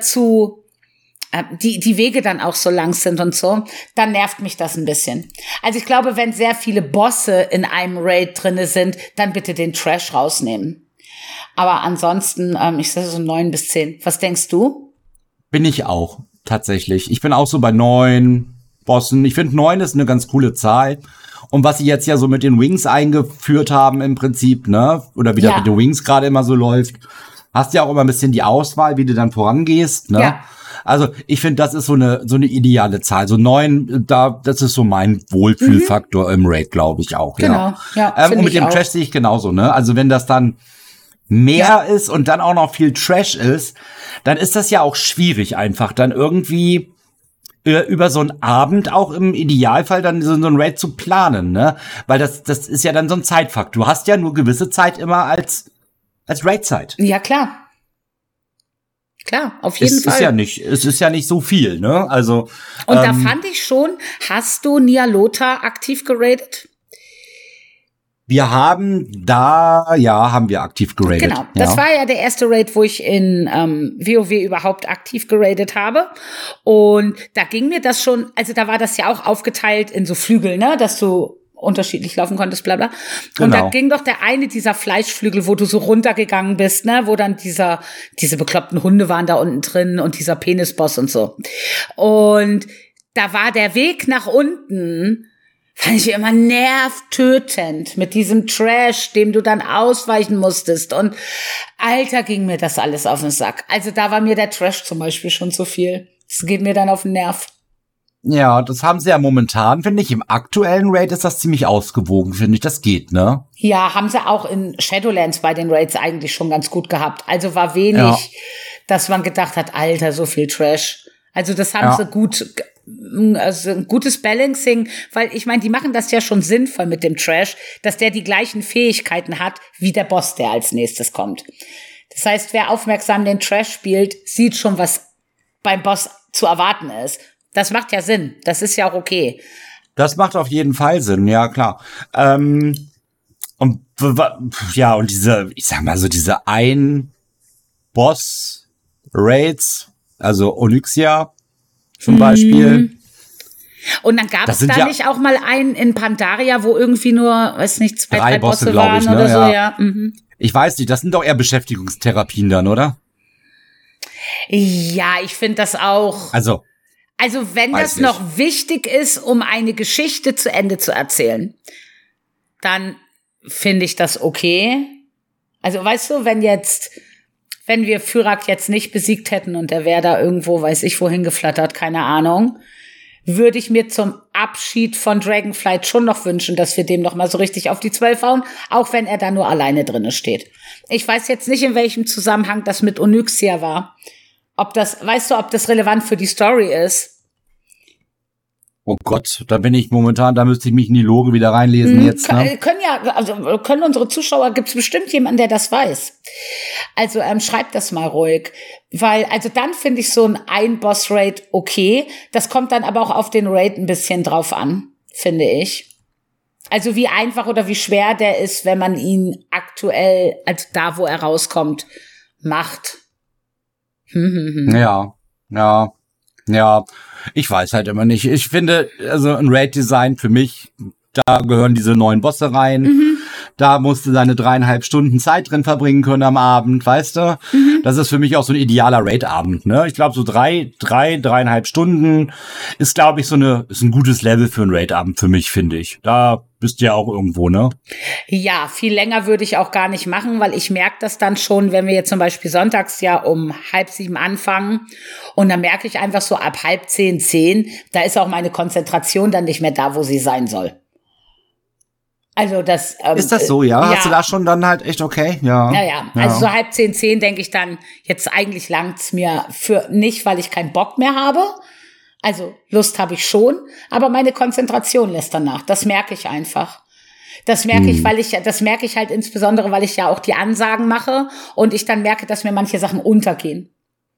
Speaker 2: die Wege dann auch so lang sind und so, dann nervt mich das ein bisschen. Also ich glaube, wenn sehr viele Bosse in einem Raid drinne sind, dann bitte den Trash rausnehmen. Aber ansonsten, ich sage so 9 bis 10. Was denkst du?
Speaker 1: Bin ich auch, tatsächlich. Ich bin auch so bei 9 Bossen. Ich finde 9 ist eine ganz coole Zahl. Und was sie jetzt ja so mit den Wings eingeführt haben im Prinzip, ne? Oder wie das mit den Wings gerade immer so läuft, hast ja auch immer ein bisschen die Auswahl, wie du dann vorangehst, ne? Ja. Also ich finde, das ist so eine ideale Zahl. So 9, das ist so mein Wohlfühlfaktor im Raid, glaube ich auch.
Speaker 2: Genau,
Speaker 1: und mit dem Trash sehe ich genauso, ne? Also wenn das dann mehr ist und dann auch noch viel Trash ist, dann ist das ja auch schwierig einfach, dann irgendwie über so einen Abend auch im Idealfall dann so ein Raid zu planen, ne? Weil das ist ja dann so ein Zeitfaktor. Du hast ja nur gewisse Zeit immer als Raid-Zeit.
Speaker 2: Ja, klar. Klar, auf jeden Fall.
Speaker 1: Es ist ja nicht so viel, ne? Also.
Speaker 2: Und da fand ich schon, hast du Nyalotha aktiv geradet?
Speaker 1: Wir haben aktiv geradet.
Speaker 2: Genau, das war ja der erste Raid, wo ich in WoW überhaupt aktiv geradet habe. Und da ging mir das schon, also da war das ja auch aufgeteilt in so Flügel, ne, dass du unterschiedlich laufen konntest, bla bla. Und da ging doch dieser Fleischflügel, wo du so runtergegangen bist, ne, wo dann diese bekloppten Hunde waren da unten drin und dieser Penisboss und so. Und da war der Weg nach unten, fand ich immer nervtötend mit diesem Trash, dem du dann ausweichen musstest. Und Alter, ging mir das alles auf den Sack. Also da war mir der Trash zum Beispiel schon zu viel. Das geht mir dann auf den Nerv.
Speaker 1: Ja, das haben sie ja momentan, finde ich. Im aktuellen Raid ist das ziemlich ausgewogen, finde ich. Das geht, ne?
Speaker 2: Ja, haben sie auch in Shadowlands bei den Raids eigentlich schon ganz gut gehabt. Also war wenig, dass man gedacht hat, Alter, so viel Trash. Also das haben sie gut, also ein gutes Balancing, weil ich meine, die machen das ja schon sinnvoll mit dem Trash, dass der die gleichen Fähigkeiten hat wie der Boss, der als nächstes kommt. Das heißt, wer aufmerksam den Trash spielt, sieht schon, was beim Boss zu erwarten ist. Das macht ja Sinn. Das ist ja auch okay.
Speaker 1: Das macht auf jeden Fall Sinn, ja klar. Und diese, ich sag mal so, diese Ein-Boss-Raids, also Onyxia zum Beispiel.
Speaker 2: Und dann gab es da nicht auch mal einen in Pandaria, wo irgendwie nur, weiß nicht, 2, 3 Bosse waren
Speaker 1: ich, ne?
Speaker 2: oder so, ja. Mhm.
Speaker 1: Ich weiß nicht, das sind doch eher Beschäftigungstherapien dann, oder?
Speaker 2: Ja, ich finde das auch.
Speaker 1: Also
Speaker 2: wenn das noch wichtig ist, um eine Geschichte zu Ende zu erzählen, dann finde ich das okay. Also weißt du, wenn wir Fyrak jetzt nicht besiegt hätten und der wäre da irgendwo, weiß ich wohin geflattert, keine Ahnung, würde ich mir zum Abschied von Dragonflight schon noch wünschen, dass wir dem noch mal so richtig auf die 12 hauen, auch wenn er da nur alleine drinne steht. Ich weiß jetzt nicht, in welchem Zusammenhang das mit Onyxia war. Ob das relevant für die Story ist?
Speaker 1: Oh Gott, da müsste ich mich in die Lore wieder reinlesen jetzt. Ne?
Speaker 2: Können unsere Zuschauer, gibt's bestimmt jemanden, der das weiß. Also schreibt das mal ruhig. Weil, also dann finde ich so ein Ein-Boss-Raid okay. Das kommt dann aber auch auf den Raid ein bisschen drauf an, finde ich. Also wie einfach oder wie schwer der ist, wenn man ihn aktuell, also da, wo er rauskommt, macht.
Speaker 1: Ja. Ich weiß halt immer nicht. Ich finde, also ein Raid-Design für mich, da gehören diese 9 Bosse rein. Da musst du deine 3,5 Stunden Zeit drin verbringen können am Abend, weißt du? Das ist für mich auch so ein idealer Raid-Abend, ne? Ich glaube, so 3,5 Stunden ist, glaube ich, ist ein gutes Level für einen Raid-Abend für mich, finde ich. Da bist du ja auch irgendwo, ne?
Speaker 2: Ja, viel länger würde ich auch gar nicht machen, weil ich merke das dann schon, wenn wir jetzt zum Beispiel sonntags ja um 6:30 anfangen und dann merke ich einfach so ab 9:30, da ist auch meine Konzentration dann nicht mehr da, wo sie sein soll. Also das
Speaker 1: ist das so, ja? Hast du da schon dann halt echt okay? Ja.
Speaker 2: Ja. Also so 9:30 denke ich dann, jetzt eigentlich langt's mir für nicht, weil ich keinen Bock mehr habe. Also Lust habe ich schon, aber meine Konzentration lässt danach. Das merke ich einfach. Das merke ich, das merke ich halt insbesondere, weil ich ja auch die Ansagen mache und ich dann merke, dass mir manche Sachen untergehen.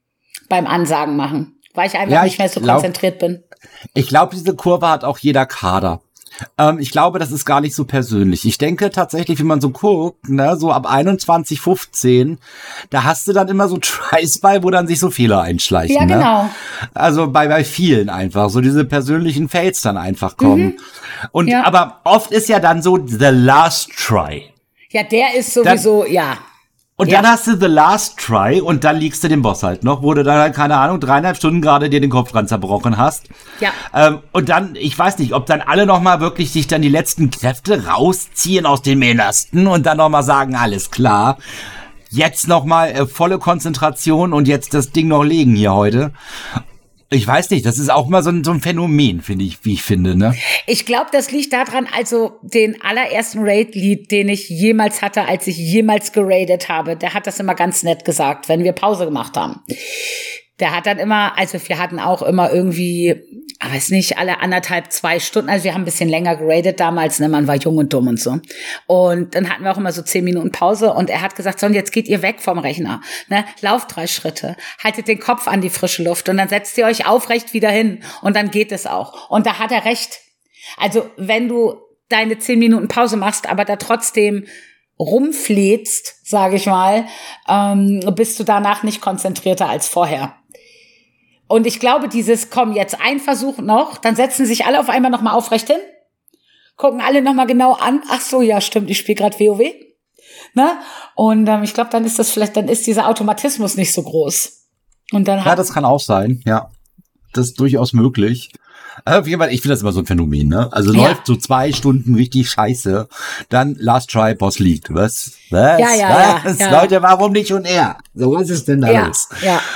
Speaker 2: beim Ansagen machen, weil ich einfach nicht mehr so konzentriert bin.
Speaker 1: Ich glaube, diese Kurve hat auch jeder Kader. Ich glaube, das ist gar nicht so persönlich. Ich denke tatsächlich, wenn man so guckt, ne, so ab 21, 15, da hast du dann immer so Tries bei, wo dann sich so Fehler einschleichen. Ja, genau. Ne? Also bei vielen einfach, so diese persönlichen Fails dann einfach kommen. Und aber oft ist ja dann so the last try.
Speaker 2: Ja, der ist sowieso,
Speaker 1: Und dann hast du the last try und dann liegst du den Boss halt noch, wo du dann, keine Ahnung, 3,5 Stunden gerade dir den Kopf dran zerbrochen hast. Ja. Und dann, ich weiß nicht, ob dann alle nochmal wirklich sich dann die letzten Kräfte rausziehen aus den Menasten und dann nochmal sagen, alles klar, jetzt nochmal volle Konzentration und jetzt das Ding noch legen hier heute. Ich weiß nicht, das ist auch mal so ein Phänomen, finde ich, wie ich finde, ne?
Speaker 2: Ich glaube, das liegt daran, also den allerersten Raid-Lead, den ich jemals hatte, als ich jemals geradet habe, der hat das immer ganz nett gesagt, wenn wir Pause gemacht haben. Der hat dann immer, also wir hatten auch immer irgendwie, weiß nicht, alle 1,5, 2 Stunden, also wir haben ein bisschen länger geradet damals, ne, man war jung und dumm und so. Und dann hatten wir auch immer so 10 Minuten Pause und er hat gesagt, so, und jetzt geht ihr weg vom Rechner, ne, lauft 3 Schritte, haltet den Kopf an die frische Luft und dann setzt ihr euch aufrecht wieder hin und dann geht es auch. Und da hat er recht. Also wenn du deine 10 Minuten Pause machst, aber da trotzdem rumflätst, sage ich mal, bist du danach nicht konzentrierter als vorher. Und ich glaube, komm, jetzt ein Versuch noch, dann setzen sich alle auf einmal nochmal aufrecht hin, gucken alle nochmal genau an, ach so, ja, stimmt, ich spiele gerade WoW, ne? Und ich glaube, dann ist dieser Automatismus nicht so groß. Und dann
Speaker 1: ja, das kann auch sein, ja. Das ist durchaus möglich. Auf jeden Fall, ich finde das immer so ein Phänomen, ne? Also läuft so 2 Stunden richtig scheiße, dann Last Try, Boss liegt. Was?
Speaker 2: Ja.
Speaker 1: Leute, warum nicht und er? So, was ist denn da los?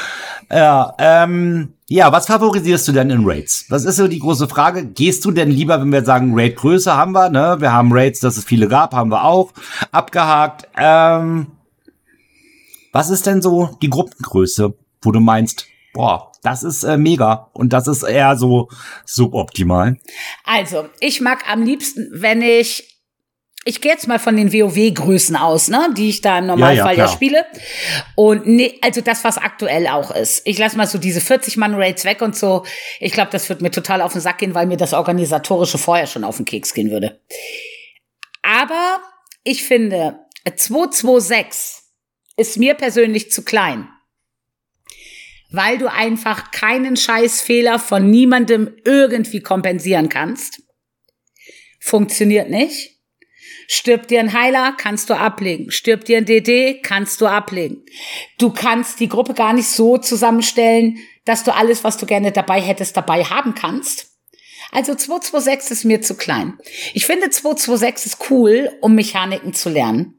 Speaker 1: Ja, was favorisierst du denn in Raids? Das ist so die große Frage. Gehst du denn lieber, wenn wir sagen, Raid-Größe haben wir, ne? Wir haben Raids, dass es viele gab, haben wir auch abgehakt. Was ist denn so die Gruppengröße, wo du meinst, boah, das ist mega und das ist eher so suboptimal?
Speaker 2: Also, ich mag am liebsten, wenn ich gehe jetzt mal von den WoW-Größen aus, ne, die ich da im Normalfall ja spiele. Und also das, was aktuell auch ist. Ich lasse mal so diese 40-Mann-Raids weg und so. Ich glaube, das wird mir total auf den Sack gehen, weil mir das Organisatorische vorher schon auf den Keks gehen würde. Aber ich finde, 226 ist mir persönlich zu klein. Weil du einfach keinen Scheißfehler von niemandem irgendwie kompensieren kannst. Funktioniert nicht. Stirbt dir ein Heiler, kannst du ablegen. Stirbt dir ein DD, kannst du ablegen. Du kannst die Gruppe gar nicht so zusammenstellen, dass du alles, was du gerne dabei hättest, dabei haben kannst. Also 226 ist mir zu klein. Ich finde 226 ist cool, um Mechaniken zu lernen.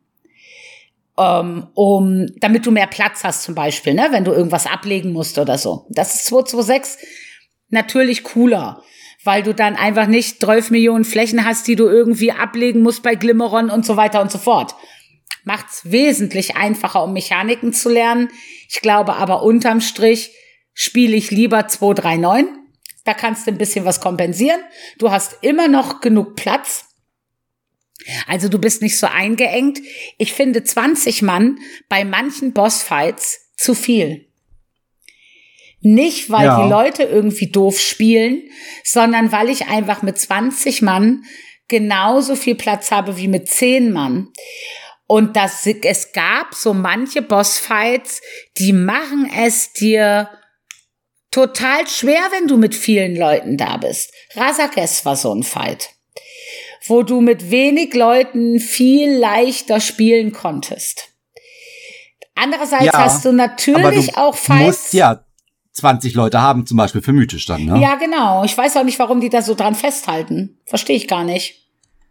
Speaker 2: Damit du mehr Platz hast zum Beispiel, ne, wenn du irgendwas ablegen musst oder so. Das ist 226 natürlich cooler, weil du dann einfach nicht 12 Millionen Flächen hast, die du irgendwie ablegen musst bei Glimmeron und so weiter und so fort. Macht's wesentlich einfacher, um Mechaniken zu lernen. Ich glaube aber unterm Strich spiele ich lieber 239. Da kannst du ein bisschen was kompensieren. Du hast immer noch genug Platz. Also du bist nicht so eingeengt. Ich finde 20 Mann bei manchen Bossfights zu viel. Nicht, weil die Leute irgendwie doof spielen, sondern weil ich einfach mit 20 Mann genauso viel Platz habe wie mit 10 Mann. Und es gab so manche Bossfights, die machen es dir total schwer, wenn du mit vielen Leuten da bist. Rasakes war so ein Fight, wo du mit wenig Leuten viel leichter spielen konntest. Andererseits hast du natürlich auch Fights.
Speaker 1: Du musst ja 20 Leute haben, zum Beispiel für mythisch dann, ne?
Speaker 2: Ja, genau. Ich weiß auch nicht, warum die da so dran festhalten. Verstehe ich gar nicht.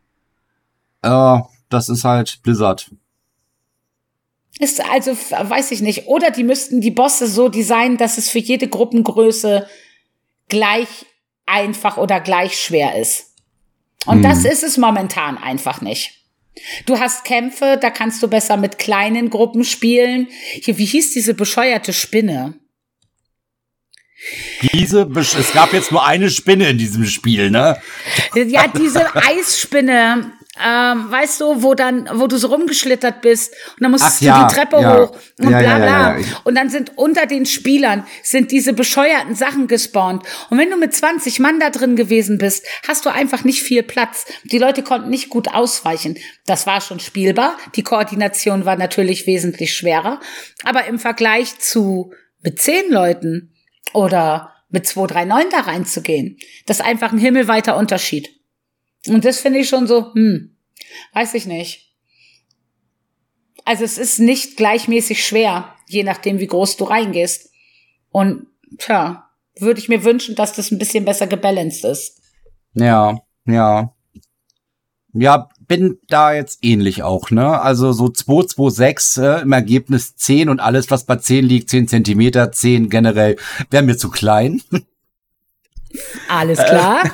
Speaker 1: Das ist halt Blizzard.
Speaker 2: Ist also, weiß ich nicht. Oder die müssten die Bosse so designen, dass es für jede Gruppengröße gleich einfach oder gleich schwer ist. Und das ist es momentan einfach nicht. Du hast Kämpfe, da kannst du besser mit kleinen Gruppen spielen. Hier, wie hieß diese bescheuerte Spinne?
Speaker 1: Es gab jetzt nur eine Spinne in diesem Spiel, ne?
Speaker 2: Ja, diese Eisspinne. weißt du, wo du so rumgeschlittert bist und dann musstest du die Treppe hoch und bla bla. Und dann sind unter den Spielern diese bescheuerten Sachen gespawnt. Und wenn du mit 20 Mann da drin gewesen bist, hast du einfach nicht viel Platz. Die Leute konnten nicht gut ausweichen. Das war schon spielbar. Die Koordination war natürlich wesentlich schwerer. Aber im Vergleich zu mit 10 Leuten oder mit 239 da reinzugehen, das ist einfach ein himmelweiter Unterschied. Und das finde ich schon so, weiß ich nicht. Also es ist nicht gleichmäßig schwer, je nachdem, wie groß du reingehst. Und, würde ich mir wünschen, dass das ein bisschen besser gebalanced ist.
Speaker 1: Ja, bin da jetzt ähnlich auch, ne? Also so 226 im Ergebnis 10 und alles, was bei 10 liegt, 10 Zentimeter, 10 generell, wäre mir zu klein.
Speaker 2: Alles klar.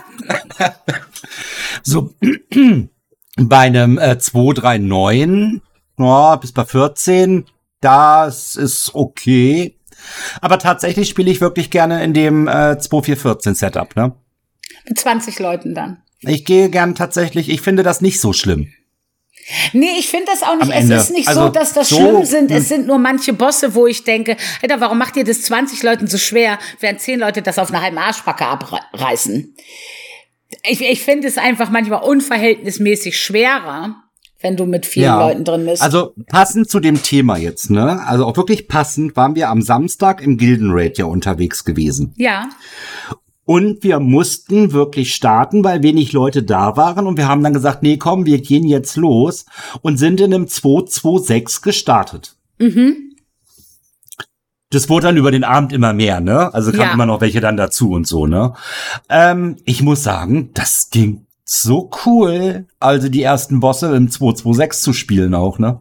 Speaker 1: So, bei einem 239, bis bei 14, das ist okay. Aber tatsächlich spiele ich wirklich gerne in dem 2414 Setup, ne?
Speaker 2: Mit 20 Leuten dann.
Speaker 1: Ich gehe gern tatsächlich, ich finde das nicht so schlimm.
Speaker 2: Nee, ich finde das auch nicht. Es ist nicht so, dass das schlimm sind. Es sind nur manche Bosse, wo ich denke, Alter, warum macht ihr das 20 Leuten so schwer, während 10 Leute das auf einer halben Arschbacke abreißen? Ich finde es einfach manchmal unverhältnismäßig schwerer, wenn du mit vielen Leuten drin bist.
Speaker 1: Also passend zu dem Thema jetzt, ne? Also auch wirklich passend waren wir am Samstag im Gildenraid ja unterwegs gewesen.
Speaker 2: Ja.
Speaker 1: Und wir mussten wirklich starten, weil wenig Leute da waren. Und wir haben dann gesagt, nee, komm, wir gehen jetzt los. Und sind in einem 226 gestartet. Mhm. Das wurde dann über den Abend immer mehr, ne? Also kamen immer noch welche dann dazu und so, ne? Ich muss sagen, das ging so cool, also die ersten Bosse im 226 zu spielen auch, ne?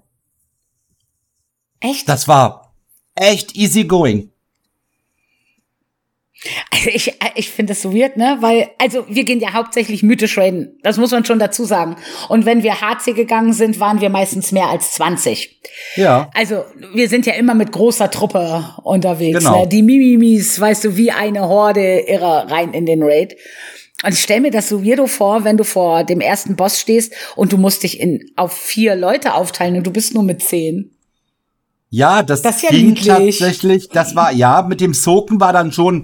Speaker 2: Echt?
Speaker 1: Das war echt easy going.
Speaker 2: Also ich finde das so weird, ne? Weil, also wir gehen ja hauptsächlich mythisch raiden. Das muss man schon dazu sagen. Und wenn wir HC gegangen sind, waren wir meistens mehr als 20.
Speaker 1: Ja.
Speaker 2: Also wir sind ja immer mit großer Truppe unterwegs.
Speaker 1: Genau.
Speaker 2: Ne? Die Mimimis, weißt du, wie eine Horde irrer rein in den Raid. Und ich stell mir das so weirdo vor, wenn du vor dem ersten Boss stehst und du musst dich auf 4 Leute aufteilen und du bist nur mit 10.
Speaker 1: Ja, das
Speaker 2: ja
Speaker 1: ging
Speaker 2: niedlich.
Speaker 1: Tatsächlich. Das war, mit dem Soken war dann schon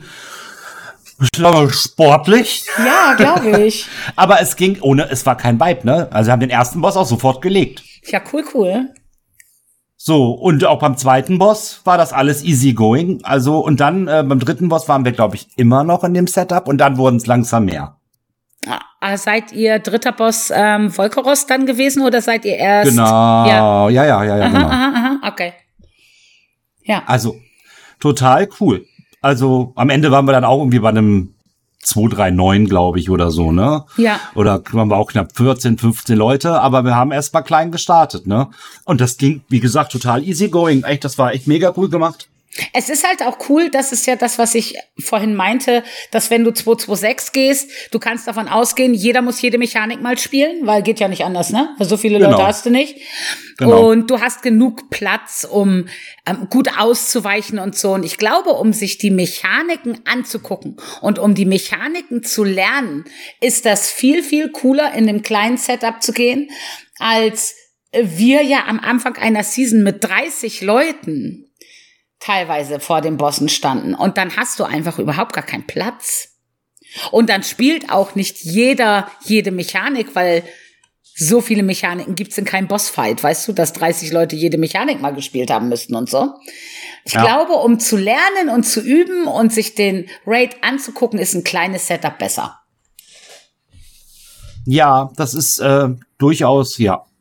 Speaker 1: sportlich.
Speaker 2: Ja, glaube ich.
Speaker 1: Aber es ging es war kein Vibe, ne? Also wir haben den ersten Boss auch sofort gelegt.
Speaker 2: Ja, cool.
Speaker 1: So, und auch beim zweiten Boss war das alles easy going. Also, und dann beim dritten Boss waren wir, glaube ich, immer noch in dem Setup und dann wurden es langsam mehr.
Speaker 2: Seid ihr dritter Boss Volkoros dann gewesen oder seid ihr erst?
Speaker 1: Genau, ja, genau.
Speaker 2: Aha, okay. Ja.
Speaker 1: Also, total cool. Also, am Ende waren wir dann auch irgendwie bei einem 239, glaube ich, oder so, ne?
Speaker 2: Ja.
Speaker 1: Oder waren wir auch knapp 14, 15 Leute, aber wir haben erst mal klein gestartet, ne? Und das ging, wie gesagt, total easy going. Echt, das war echt mega cool gemacht.
Speaker 2: Es ist halt auch cool, das ist ja das, was ich vorhin meinte, dass wenn du 226 gehst, du kannst davon ausgehen, jeder muss jede Mechanik mal spielen, weil geht ja nicht anders, ne? Weil so viele Leute hast du nicht. Genau. Und du hast genug Platz, um gut auszuweichen und so. Und ich glaube, um sich die Mechaniken anzugucken und um die Mechaniken zu lernen, ist das viel, viel cooler, in einem kleinen Setup zu gehen, als wir ja am Anfang einer Season mit 30 Leuten teilweise vor den Bossen standen. Und dann hast du einfach überhaupt gar keinen Platz. Und dann spielt auch nicht jeder jede Mechanik, weil so viele Mechaniken gibt's in keinem Bossfight. Weißt du, dass 30 Leute jede Mechanik mal gespielt haben müssten und so. Ich glaube, um zu lernen und zu üben und sich den Raid anzugucken, ist ein kleines Setup besser.
Speaker 1: Ja, das ist durchaus.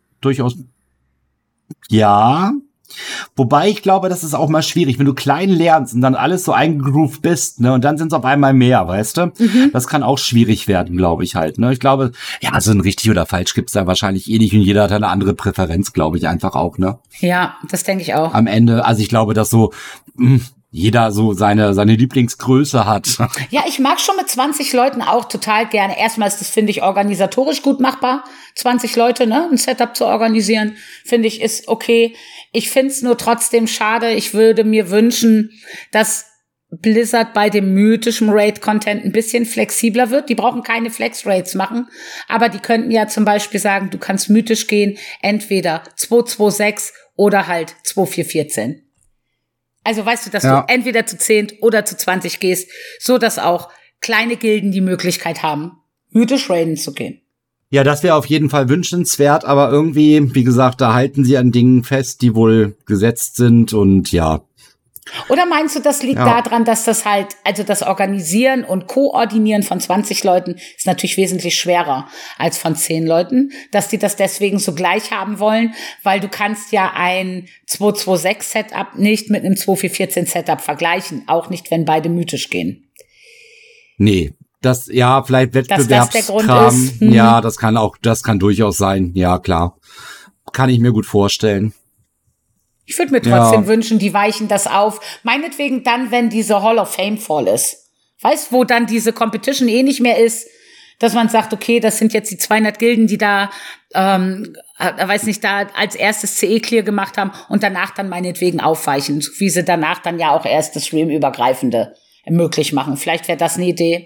Speaker 1: Wobei ich glaube, das ist auch mal schwierig, wenn du klein lernst und dann alles so eingegroovt bist, ne, und dann sind es auf einmal mehr, weißt du? Mhm. Das kann auch schwierig werden, glaube ich halt, ne? Ich glaube, so ein richtig oder falsch gibt's da wahrscheinlich eh nicht und jeder hat eine andere Präferenz, glaube ich einfach auch, ne?
Speaker 2: Ja, das denke ich auch.
Speaker 1: Am Ende, also ich glaube, dass so jeder so seine Lieblingsgröße hat.
Speaker 2: Ja, ich mag schon mit 20 Leuten auch total gerne. Erstmal ist das, finde ich, organisatorisch gut machbar. 20 Leute, ne, ein Setup zu organisieren, finde ich, ist okay. Ich finde es nur trotzdem schade. Ich würde mir wünschen, dass Blizzard bei dem mythischen Raid-Content ein bisschen flexibler wird. Die brauchen keine Flex-Raids machen, aber die könnten ja zum Beispiel sagen, du kannst mythisch gehen, entweder 226 oder halt 2414. Also weißt du, dass du entweder zu 10 oder zu 20 gehst, so dass auch kleine Gilden die Möglichkeit haben, mythisch raiden zu gehen.
Speaker 1: Ja, das wäre auf jeden Fall wünschenswert, aber irgendwie, wie gesagt, da halten sie an Dingen fest, die wohl gesetzt sind und ja.
Speaker 2: Oder meinst du, das liegt daran, dass das halt, also das Organisieren und Koordinieren von 20 Leuten ist natürlich wesentlich schwerer als von 10 Leuten, dass die das deswegen so gleich haben wollen, weil du kannst ja ein 226-Setup nicht mit einem 2414-Setup vergleichen, auch nicht, wenn beide mythisch gehen.
Speaker 1: Nee, vielleicht Wettbewerbskram.
Speaker 2: Dass das der Grund ist.
Speaker 1: Ja, das kann durchaus sein, ja klar. Kann ich mir gut vorstellen.
Speaker 2: Ich würde mir trotzdem wünschen, die weichen das auf. Meinetwegen dann, wenn diese Hall of Fame voll ist. Weißt, wo dann diese Competition nicht mehr ist, dass man sagt, okay, das sind jetzt die 200 Gilden, die da, da als erstes CE-Clear gemacht haben und danach dann meinetwegen aufweichen, so wie sie danach dann ja auch erst das Stream-Übergreifende möglich machen. Vielleicht wäre das eine Idee.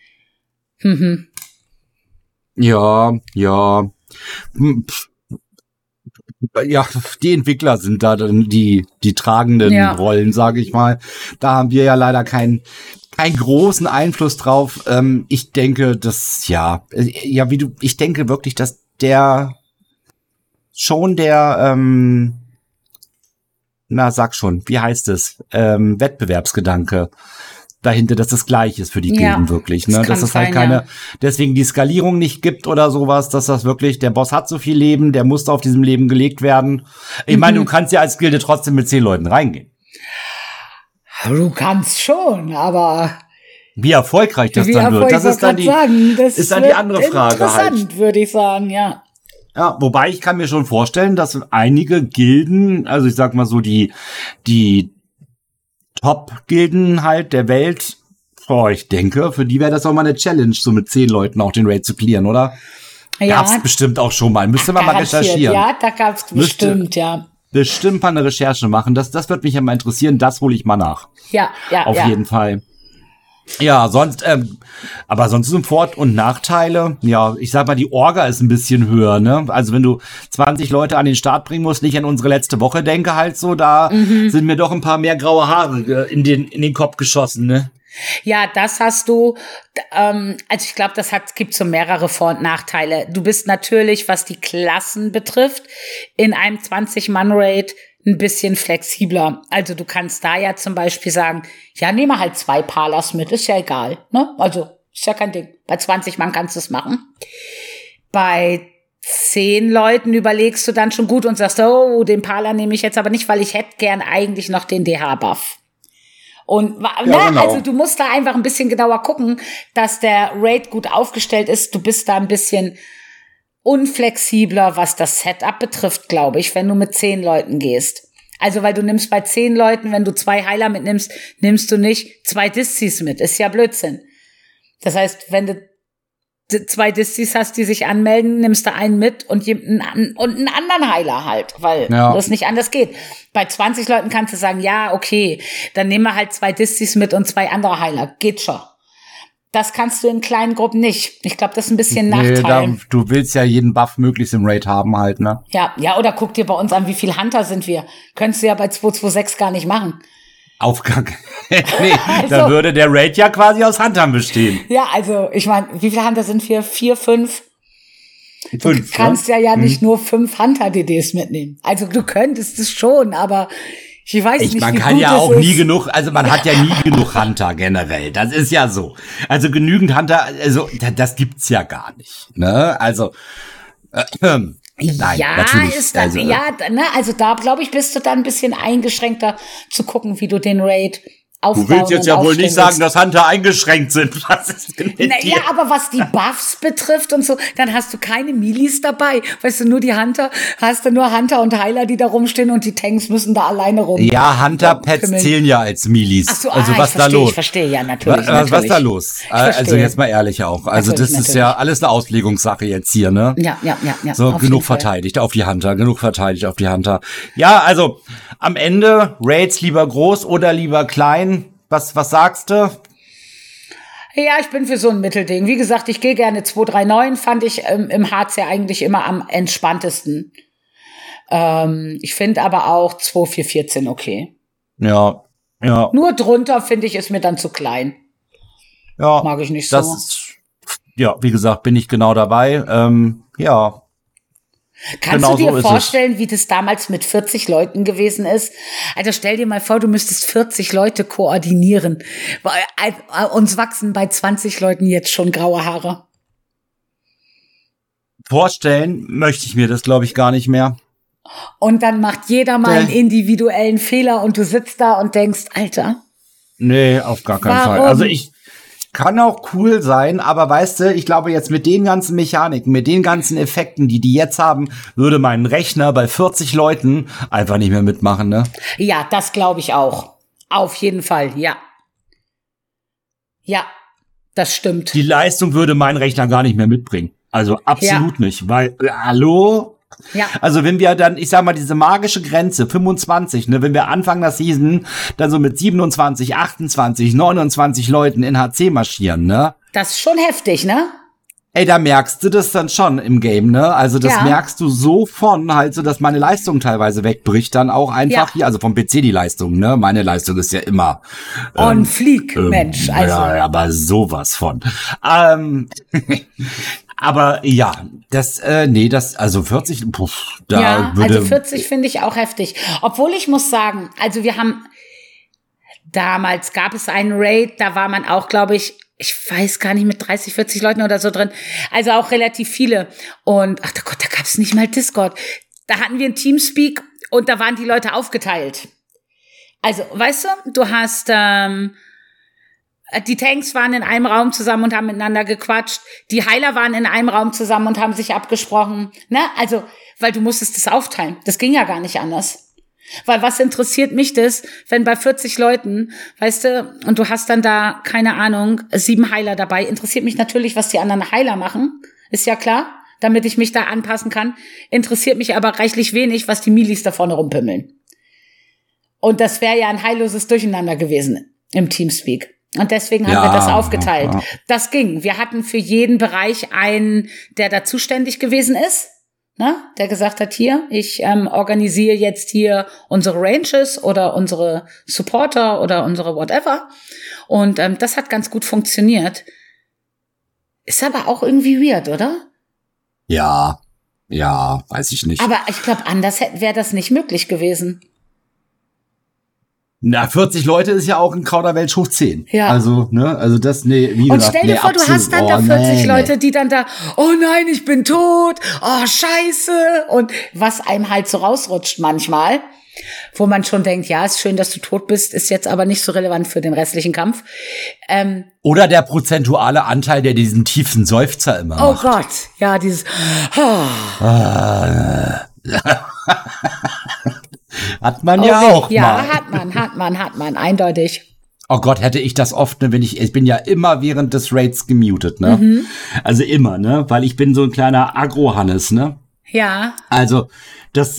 Speaker 1: Ja. Ja, die Entwickler sind da dann die tragenden Rollen, sage ich mal. Da haben wir ja leider keinen großen Einfluss drauf. Ich denke, ich denke wirklich, dass der wie heißt es, Wettbewerbsgedanke dahinter, dass das gleich ist für die Gilden wirklich, ne? Dass es halt deswegen die Skalierung nicht gibt oder sowas, dass das wirklich, der Boss hat so viel Leben, der muss auf diesem Leben gelegt werden. Ich meine, du kannst ja als Gilde trotzdem mit 10 Leuten reingehen.
Speaker 2: Du kannst schon, aber
Speaker 1: wie erfolgreich das dann wird, das ist dann die andere Frage
Speaker 2: interessant,
Speaker 1: halt.
Speaker 2: Würde ich sagen, ja.
Speaker 1: Ja, wobei ich kann mir schon vorstellen, dass einige Gilden, also ich sag mal so die Top-Gilden halt der Welt, ich denke, für die wäre das auch mal eine Challenge, so mit 10 Leuten auch den Raid zu clearen, oder? Ja. Gab's bestimmt auch schon mal. Müsste man mal recherchieren.
Speaker 2: Ja, da gab's bestimmt, ja.
Speaker 1: Bestimmt mal eine Recherche machen. Das wird mich ja mal interessieren. Das hole ich mal nach.
Speaker 2: Ja.
Speaker 1: Auf jeden Fall. Ja, sonst sind Vor- und Nachteile. Ja, ich sag mal, die Orga ist ein bisschen höher, ne? Also wenn du 20 Leute an den Start bringen musst, nicht an unsere letzte Woche denke halt so, da sind mir doch ein paar mehr graue Haare in den Kopf geschossen, ne?
Speaker 2: Ja, das hast du, also ich glaube, gibt so mehrere Vor- und Nachteile. Du bist natürlich, was die Klassen betrifft, in einem 20-Mann-Raid ein bisschen flexibler. Also du kannst da ja zum Beispiel sagen, ja, nehme halt 2 Palas mit, ist ja egal, ne? Also, ist ja kein Ding. Bei 20 Mann kannst du es machen. Bei 10 Leuten überlegst du dann schon gut und sagst, oh, den Pala nehme ich jetzt aber nicht, weil ich hätte gern eigentlich noch den DH-Buff. Und genau. Also du musst da einfach ein bisschen genauer gucken, dass der Raid gut aufgestellt ist. Du bist da ein bisschen unflexibler, was das Setup betrifft, glaube ich, wenn du mit 10 Leuten gehst. Also, weil du nimmst bei 10 Leuten, wenn du 2 Heiler mitnimmst, nimmst du nicht 2 Distis mit. Ist ja Blödsinn. Das heißt, wenn du 2 Distis hast, die sich anmelden, nimmst du einen mit und einen anderen Heiler halt, weil das nicht anders geht. Bei 20 Leuten kannst du sagen, ja, okay, dann nehmen wir halt 2 Distis mit und 2 andere Heiler. Geht schon. Das kannst du in kleinen Gruppen nicht. Ich glaube, das ist ein bisschen Nachteil.
Speaker 1: Du willst ja jeden Buff möglichst im Raid haben halt, ne?
Speaker 2: Ja, oder guck dir bei uns an, wie viel Hunter sind wir. Könntest du ja bei 226 gar nicht machen.
Speaker 1: Auf gar nee, also, da würde der Raid ja quasi aus Huntern bestehen.
Speaker 2: Ja, also ich meine, wie viele Hunter sind wir? 4, 5?
Speaker 1: 5,
Speaker 2: du kannst ja nicht nur 5 Hunter-DDs mitnehmen. Also du könntest es schon, aber ich weiß nicht,
Speaker 1: man
Speaker 2: wie
Speaker 1: kann
Speaker 2: gut
Speaker 1: ja auch nie
Speaker 2: ist.
Speaker 1: genug, also man hat ja nie genug Hunter generell. Das ist ja so. Also genügend Hunter, also das gibt's ja gar nicht, ne? Also nein, natürlich.
Speaker 2: Ist das, also da glaube ich, bist du dann ein bisschen eingeschränkter zu gucken, wie du den Raid aufbauen.
Speaker 1: Du willst jetzt ja wohl nicht sagen, dass Hunter eingeschränkt sind. Was ist denn mit dir?
Speaker 2: Ja, aber was die Buffs betrifft und so, dann hast du keine Milis dabei. Weißt du, nur die Hunter, hast du nur Hunter und Heiler, die da rumstehen und die Tanks müssen da alleine rum.
Speaker 1: Ja, Hunter-Pets zählen ja als Milis.
Speaker 2: Ach so,
Speaker 1: also was da los?
Speaker 2: Ich verstehe, ja, natürlich.
Speaker 1: Was ist da los? Also jetzt mal ehrlich auch. Also das ist ja alles eine Auslegungssache jetzt hier, ne?
Speaker 2: Ja.
Speaker 1: So, genug verteidigt auf die Hunter, Ja, also am Ende Raids lieber groß oder lieber klein. Was sagst du?
Speaker 2: Ja, ich bin für so ein Mittelding. Wie gesagt, ich gehe gerne 239, fand ich im Harz ja eigentlich immer am entspanntesten. Ich finde aber auch 2414 okay.
Speaker 1: Ja.
Speaker 2: Nur drunter, finde ich, ist mir dann zu klein.
Speaker 1: Ja.
Speaker 2: Mag ich nicht so.
Speaker 1: Das ist, ja, wie gesagt, bin ich genau dabei. Ja.
Speaker 2: Kannst du dir vorstellen, wie das damals mit 40 Leuten gewesen ist? Alter, stell dir mal vor, du müsstest 40 Leute koordinieren. Uns wachsen bei 20 Leuten jetzt schon graue Haare.
Speaker 1: Vorstellen möchte ich mir das, glaube ich, gar nicht mehr.
Speaker 2: Und dann macht jeder mal einen individuellen Fehler und du sitzt da und denkst, Alter.
Speaker 1: Nee, auf gar keinen Fall. Also ich kann auch cool sein, aber weißt du, ich glaube jetzt mit den ganzen Mechaniken, mit den ganzen Effekten, die jetzt haben, würde mein Rechner bei 40 Leuten einfach nicht mehr mitmachen, ne?
Speaker 2: Ja, das glaube ich auch. Auf jeden Fall, ja. Ja, das stimmt.
Speaker 1: Die Leistung würde mein Rechner gar nicht mehr mitbringen. Also absolut nicht, weil, hallo?
Speaker 2: Ja.
Speaker 1: Also wenn wir dann, ich sag mal, diese magische Grenze, 25, ne, wenn wir anfangen das Season dann so mit 27, 28, 29 Leuten in HC marschieren, ne?
Speaker 2: Das ist schon heftig, ne?
Speaker 1: Ey, da merkst du das dann schon im Game, ne? Also das merkst du so von, halt so, dass meine Leistung teilweise wegbricht, dann auch einfach hier, also vom PC die Leistung, ne? Meine Leistung ist ja immer
Speaker 2: on fleek, Mensch. Also.
Speaker 1: Ja, aber sowas von. Aber ja, also 40,
Speaker 2: also 40 finde ich auch heftig. Obwohl ich muss sagen, also damals gab es einen Raid, da war man auch, glaube ich weiß gar nicht, mit 30, 40 Leuten oder so drin. Also auch relativ viele. Und, ach Gott, da gab es nicht mal Discord. Da hatten wir ein Teamspeak und da waren die Leute aufgeteilt. Also, weißt du hast, die Tanks waren in einem Raum zusammen und haben miteinander gequatscht. Die Heiler waren in einem Raum zusammen und haben sich abgesprochen. Ne? Also, weil du musstest das aufteilen. Das ging ja gar nicht anders. Weil was interessiert mich das, wenn bei 40 Leuten, weißt du, und du hast dann da, keine Ahnung, 7 Heiler dabei, interessiert mich natürlich, was die anderen Heiler machen, ist ja klar, damit ich mich da anpassen kann, interessiert mich aber reichlich wenig, was die Milis da vorne rumpimmeln. Und das wäre ja ein heilloses Durcheinander gewesen im Teamspeak. Und deswegen haben wir das aufgeteilt. Ja. Das ging. Wir hatten für jeden Bereich einen, der da zuständig gewesen ist. Ne, der gesagt hat, hier, ich organisiere jetzt hier unsere Ranges oder unsere Supporter oder unsere whatever. Und das hat ganz gut funktioniert. Ist aber auch irgendwie weird, oder?
Speaker 1: Ja, weiß ich nicht.
Speaker 2: Aber ich glaube, anders wäre das nicht möglich gewesen.
Speaker 1: Na, 40 Leute ist ja auch in Kauderwelsch hoch 10.
Speaker 2: Ja.
Speaker 1: Also, ne, also das, wie
Speaker 2: und stell dir vor, absolut. Du hast dann da 40 Leute, die dann da, oh nein, ich bin tot, oh scheiße. Und was einem halt so rausrutscht manchmal, wo man schon denkt, ja, ist schön, dass du tot bist, ist jetzt aber nicht so relevant für den restlichen Kampf.
Speaker 1: Oder der prozentuale Anteil, der diesen tiefen Seufzer immer macht.
Speaker 2: Oh Gott, ja, dieses
Speaker 1: Hat man ja auch
Speaker 2: ja,
Speaker 1: mal.
Speaker 2: Hat man, eindeutig.
Speaker 1: Oh Gott, hätte ich das oft, ne, ich bin ja immer während des Raids gemutet, ne? Mhm. Also immer, ne? Weil ich bin so ein kleiner Agro-Hannes, ne?
Speaker 2: Ja.
Speaker 1: Also, das,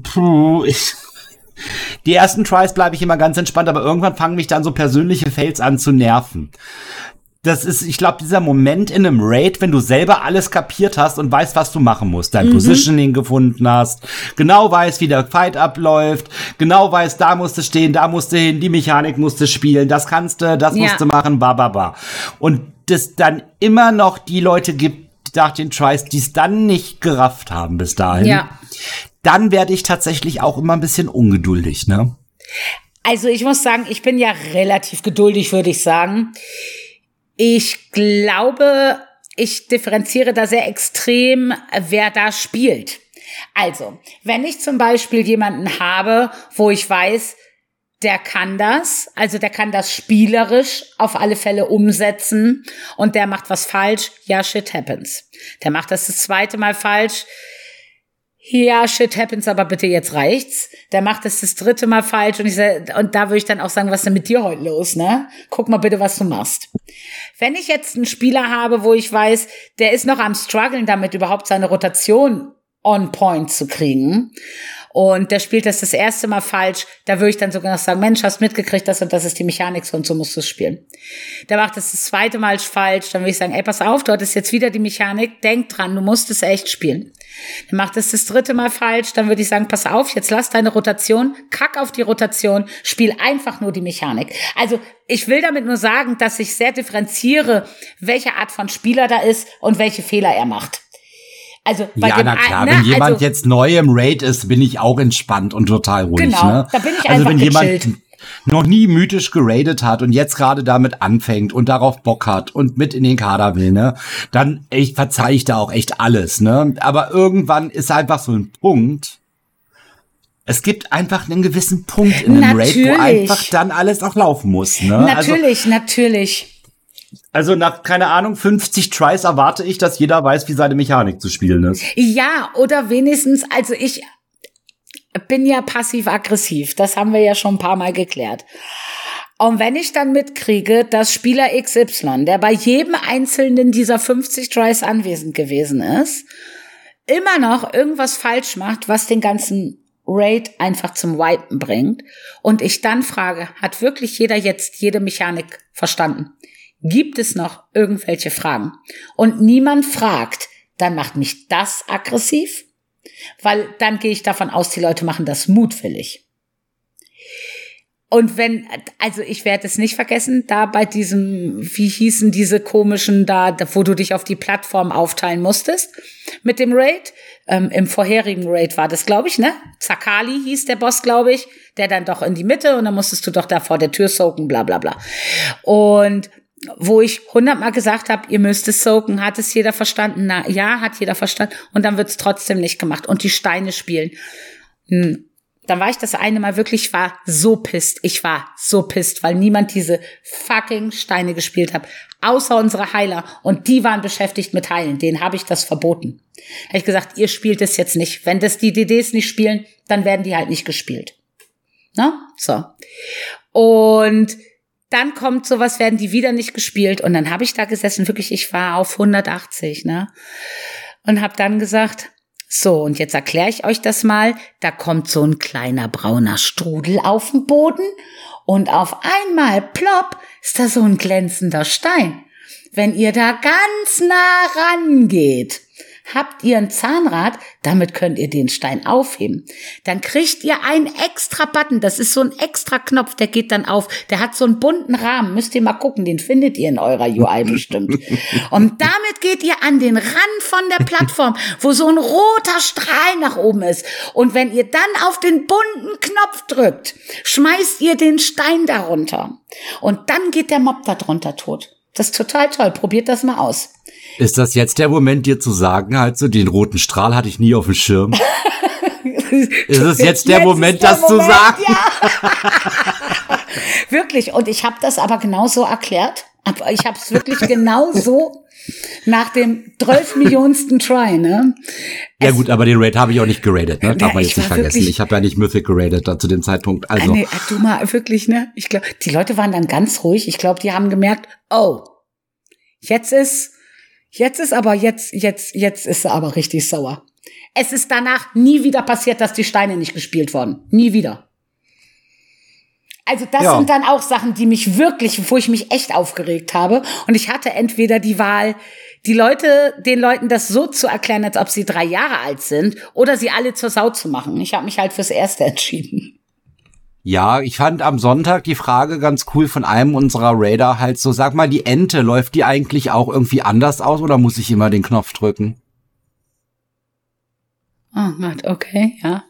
Speaker 1: die ersten Tries bleibe ich immer ganz entspannt, aber irgendwann fangen mich dann so persönliche Fails an zu nerven. Das ist, ich glaube, dieser Moment in einem Raid, wenn du selber alles kapiert hast und weißt, was du machen musst, dein Positioning gefunden hast, genau weißt, wie der Fight abläuft, genau weißt, da musst du stehen, da musst du hin, die Mechanik musst du spielen, das kannst du, das musst du machen, ba. Und das dann immer noch die Leute gibt nach den Tries, die es dann nicht gerafft haben bis dahin. Ja. Dann werde ich tatsächlich auch immer ein bisschen ungeduldig, ne?
Speaker 2: Also ich muss sagen, ich bin ja relativ geduldig, würde ich sagen. Ich glaube, ich differenziere da sehr extrem, wer da spielt. Also, wenn ich zum Beispiel jemanden habe, wo ich weiß, der kann das spielerisch auf alle Fälle umsetzen und der macht was falsch, ja, shit happens. Der macht das zweite Mal falsch, ja, shit happens, aber bitte jetzt reicht's. Der macht das dritte Mal falsch und da würde ich dann auch sagen, was ist denn mit dir heute los, ne? Guck mal bitte, was du machst. Wenn ich jetzt einen Spieler habe, wo ich weiß, der ist noch am struggeln damit, überhaupt seine Rotation on point zu kriegen und der spielt das erste Mal falsch, da würde ich dann sogar noch sagen, Mensch, hast mitgekriegt, das und das ist die Mechanik, so und so musst du es spielen. Der macht das zweite Mal falsch, dann würde ich sagen, ey, pass auf, du hattest jetzt wieder die Mechanik, denk dran, du musst es echt spielen. Der macht das dritte Mal falsch, dann würde ich sagen, pass auf, jetzt lass deine Rotation, kack auf die Rotation, spiel einfach nur die Mechanik. Also ich will damit nur sagen, dass ich sehr differenziere, welche Art von Spieler da ist und welche Fehler er macht. Also bei
Speaker 1: ja,
Speaker 2: dem
Speaker 1: na klar, wenn jemand jetzt neu im Raid ist, bin ich auch entspannt und total ruhig.
Speaker 2: Genau,
Speaker 1: ne?
Speaker 2: Da bin ich
Speaker 1: also
Speaker 2: einfach
Speaker 1: wenn
Speaker 2: gechillt.
Speaker 1: Jemand noch nie mythisch geradet hat und jetzt gerade damit anfängt und darauf Bock hat und mit in den Kader will, ne, dann verzeih ich da auch echt alles, ne? Aber irgendwann ist einfach so ein Punkt. Es gibt einfach einen gewissen Punkt in einem Raid, wo einfach dann alles auch laufen muss, ne?
Speaker 2: Natürlich.
Speaker 1: Also nach, keine Ahnung, 50 Tries erwarte ich, dass jeder weiß, wie seine Mechanik zu spielen ist.
Speaker 2: Ja, oder wenigstens, also ich bin ja passiv-aggressiv. Das haben wir ja schon ein paar Mal geklärt. Und wenn ich dann mitkriege, dass Spieler XY, der bei jedem einzelnen dieser 50 Tries anwesend gewesen ist, immer noch irgendwas falsch macht, was den ganzen Raid einfach zum Wipen bringt, und ich dann frage, hat wirklich jeder jetzt jede Mechanik verstanden? Gibt es noch irgendwelche Fragen? Und niemand fragt, dann macht mich das aggressiv, weil dann gehe ich davon aus, die Leute machen das mutwillig. Und also ich werde es nicht vergessen, da bei diesem, wie hießen diese komischen da, wo du dich auf die Plattform aufteilen musstest, mit dem Raid, im vorherigen Raid war das, glaube ich, ne? Zakali hieß der Boss, glaube ich, der dann doch in die Mitte, und dann musstest du doch da vor der Tür soaken, bla bla bla. Und wo ich 100-mal gesagt habe, ihr müsst es soaken, hat es jeder verstanden? Na ja, hat jeder verstanden. Und dann wird es trotzdem nicht gemacht. Und die Steine spielen. Dann war ich das eine Mal wirklich, ich war so pisst, weil niemand diese fucking Steine gespielt hat. Außer unsere Heiler. Und die waren beschäftigt mit Heilen. Denen habe ich das verboten. Habe ich gesagt, ihr spielt es jetzt nicht. Wenn das die DDs nicht spielen, dann werden die halt nicht gespielt. Na? So. Und dann kommt sowas, werden die wieder nicht gespielt. Und dann habe ich da gesessen, wirklich, ich war auf 180, ne? Und habe dann gesagt, so, und jetzt erkläre ich euch das mal. Da kommt so ein kleiner brauner Strudel auf den Boden und auf einmal, plopp, ist da so ein glänzender Stein. Wenn ihr da ganz nah rangeht, habt ihr ein Zahnrad, damit könnt ihr den Stein aufheben. Dann kriegt ihr einen extra Button, das ist so ein extra Knopf, der geht dann auf, der hat so einen bunten Rahmen, müsst ihr mal gucken, den findet ihr in eurer UI bestimmt. Und damit geht ihr an den Rand von der Plattform, wo so ein roter Strahl nach oben ist. Und wenn ihr dann auf den bunten Knopf drückt, schmeißt ihr den Stein darunter. Und dann geht der Mob da drunter tot. Das ist total toll, probiert das mal aus.
Speaker 1: Ist das jetzt der Moment, dir zu sagen, halt so, den roten Strahl hatte ich nie auf dem Schirm? Ist es jetzt der Moment, das zu sagen?
Speaker 2: Ja. Wirklich, und ich habe das aber genauso erklärt. Ich habe es wirklich genauso nach dem 12 Millionensten Try, ne?
Speaker 1: Ja gut, aber den Raid habe ich auch nicht geradet, ne? Darf man jetzt nicht vergessen. Ich habe ja nicht Mythic geradet da zu dem Zeitpunkt. Also.
Speaker 2: Nee, du mal wirklich, ne? Ich glaube, die Leute waren dann ganz ruhig. Ich glaube, die haben gemerkt, oh, jetzt ist er aber richtig sauer. Es ist danach nie wieder passiert, dass die Steine nicht gespielt wurden. Nie wieder. Also das sind dann auch Sachen, die mich wirklich, wo ich mich echt aufgeregt habe. Und ich hatte entweder die Wahl, den Leuten das so zu erklären, als ob sie 3 Jahre alt sind, oder sie alle zur Sau zu machen. Ich habe mich halt fürs Erste entschieden.
Speaker 1: Ja, ich fand am Sonntag die Frage ganz cool von einem unserer Raider halt so, sag mal, die Ente, läuft die eigentlich auch irgendwie anders aus oder muss ich immer den Knopf drücken?
Speaker 2: Oh Gott, okay, ja.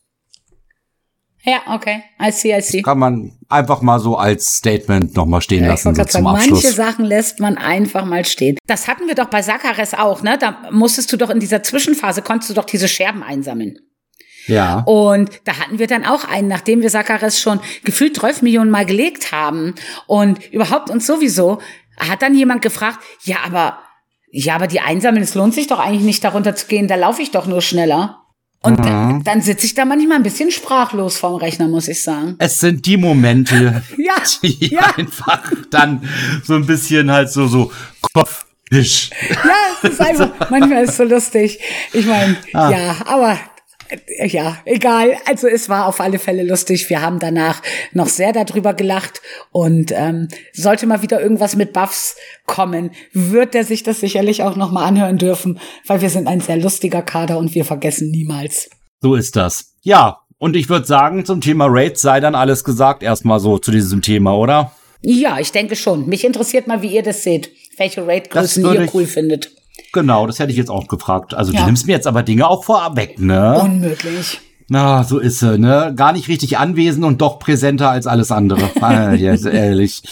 Speaker 2: Ja, okay, I see.
Speaker 1: Kann man einfach mal so als Statement nochmal stehen lassen, so zum Abschluss.
Speaker 2: Manche Sachen lässt man einfach mal stehen. Das hatten wir doch bei Sakares auch, ne? Da musstest du doch in dieser Zwischenphase, konntest du doch diese Scherben einsammeln.
Speaker 1: Ja.
Speaker 2: Und da hatten wir dann auch einen, nachdem wir Sakares schon gefühlt 12 Millionen Mal gelegt haben und überhaupt uns sowieso, hat dann jemand gefragt, ja, aber die einsammeln, es lohnt sich doch eigentlich nicht, darunter zu gehen, da laufe ich doch nur schneller. Und dann sitze ich da manchmal ein bisschen sprachlos vorm Rechner, muss ich sagen.
Speaker 1: Es sind die Momente, die einfach dann so ein bisschen halt so Kopfwisch.
Speaker 2: Ja, es ist einfach, manchmal ist es so lustig. Ich meine, ja, aber Ja, egal. Also es war auf alle Fälle lustig. Wir haben danach noch sehr darüber gelacht und sollte mal wieder irgendwas mit Buffs kommen, wird er sich das sicherlich auch noch mal anhören dürfen, weil wir sind ein sehr lustiger Kader und wir vergessen niemals.
Speaker 1: So ist das. Ja, und ich würde sagen, zum Thema Raids sei dann alles gesagt erstmal so zu diesem Thema, oder?
Speaker 2: Ja, ich denke schon. Mich interessiert mal, wie ihr das seht, welche Raid-Größen ihr cool findet.
Speaker 1: Genau, das hätte ich jetzt auch gefragt. Also du nimmst mir jetzt aber Dinge auch vorab, ne?
Speaker 2: Unmöglich.
Speaker 1: Na, so ist sie, ne? Gar nicht richtig anwesend und doch präsenter als alles andere. Ja, ehrlich.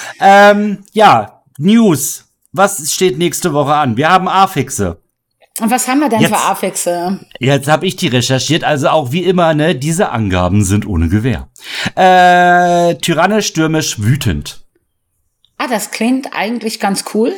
Speaker 1: Ja, News. Was steht nächste Woche an? Wir haben Afixe.
Speaker 2: Und was haben wir denn für Afixe? Jetzt
Speaker 1: habe ich die recherchiert, also auch wie immer, ne? Diese Angaben sind ohne Gewähr. Tyrannisch, stürmisch, wütend.
Speaker 2: Ah, das klingt eigentlich ganz cool.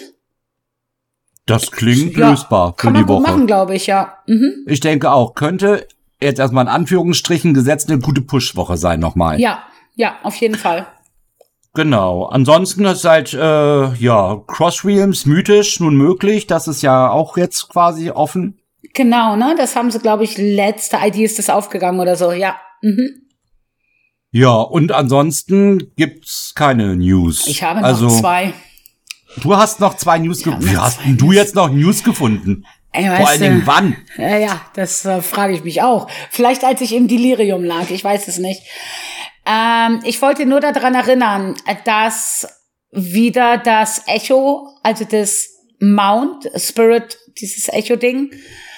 Speaker 1: Das klingt lösbar für die Woche.
Speaker 2: Kann man gut machen, glaube ich, ja. Mhm.
Speaker 1: Ich denke auch, könnte jetzt erstmal in Anführungsstrichen gesetzt eine gute Push-Woche sein nochmal.
Speaker 2: Ja, auf jeden Fall.
Speaker 1: Genau. Ansonsten ist halt, Cross-Realms mythisch nun möglich. Das ist ja auch jetzt quasi offen.
Speaker 2: Genau, ne? Das haben sie, glaube ich, letzte ID ist das aufgegangen oder so, ja. Mhm.
Speaker 1: Ja, und ansonsten gibt's keine News.
Speaker 2: Ich habe noch 2.
Speaker 1: Du hast noch 2 News gefunden. Wie hast denn du jetzt noch News gefunden? Vor allen Dingen wann?
Speaker 2: Ja, das frage ich mich auch. Vielleicht als ich im Delirium lag, ich weiß es nicht. Ich wollte nur daran erinnern, dass wieder das Echo, also das Mount Spirit, dieses Echo-Ding,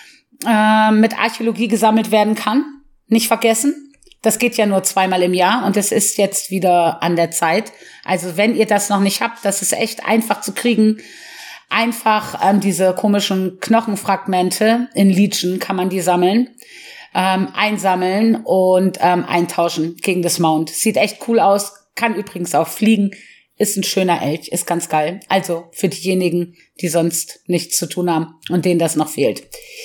Speaker 2: mit Archäologie gesammelt werden kann. Nicht vergessen. Das geht ja nur 2-mal im Jahr und es ist jetzt wieder an der Zeit. Also wenn ihr das noch nicht habt, das ist echt einfach zu kriegen. Einfach diese komischen Knochenfragmente in Legion kann man die sammeln, einsammeln und eintauschen gegen das Mount. Sieht echt cool aus, kann übrigens auch fliegen, ist ein schöner Elch, ist ganz geil. Also für diejenigen, die sonst nichts zu tun haben und denen das noch fehlt.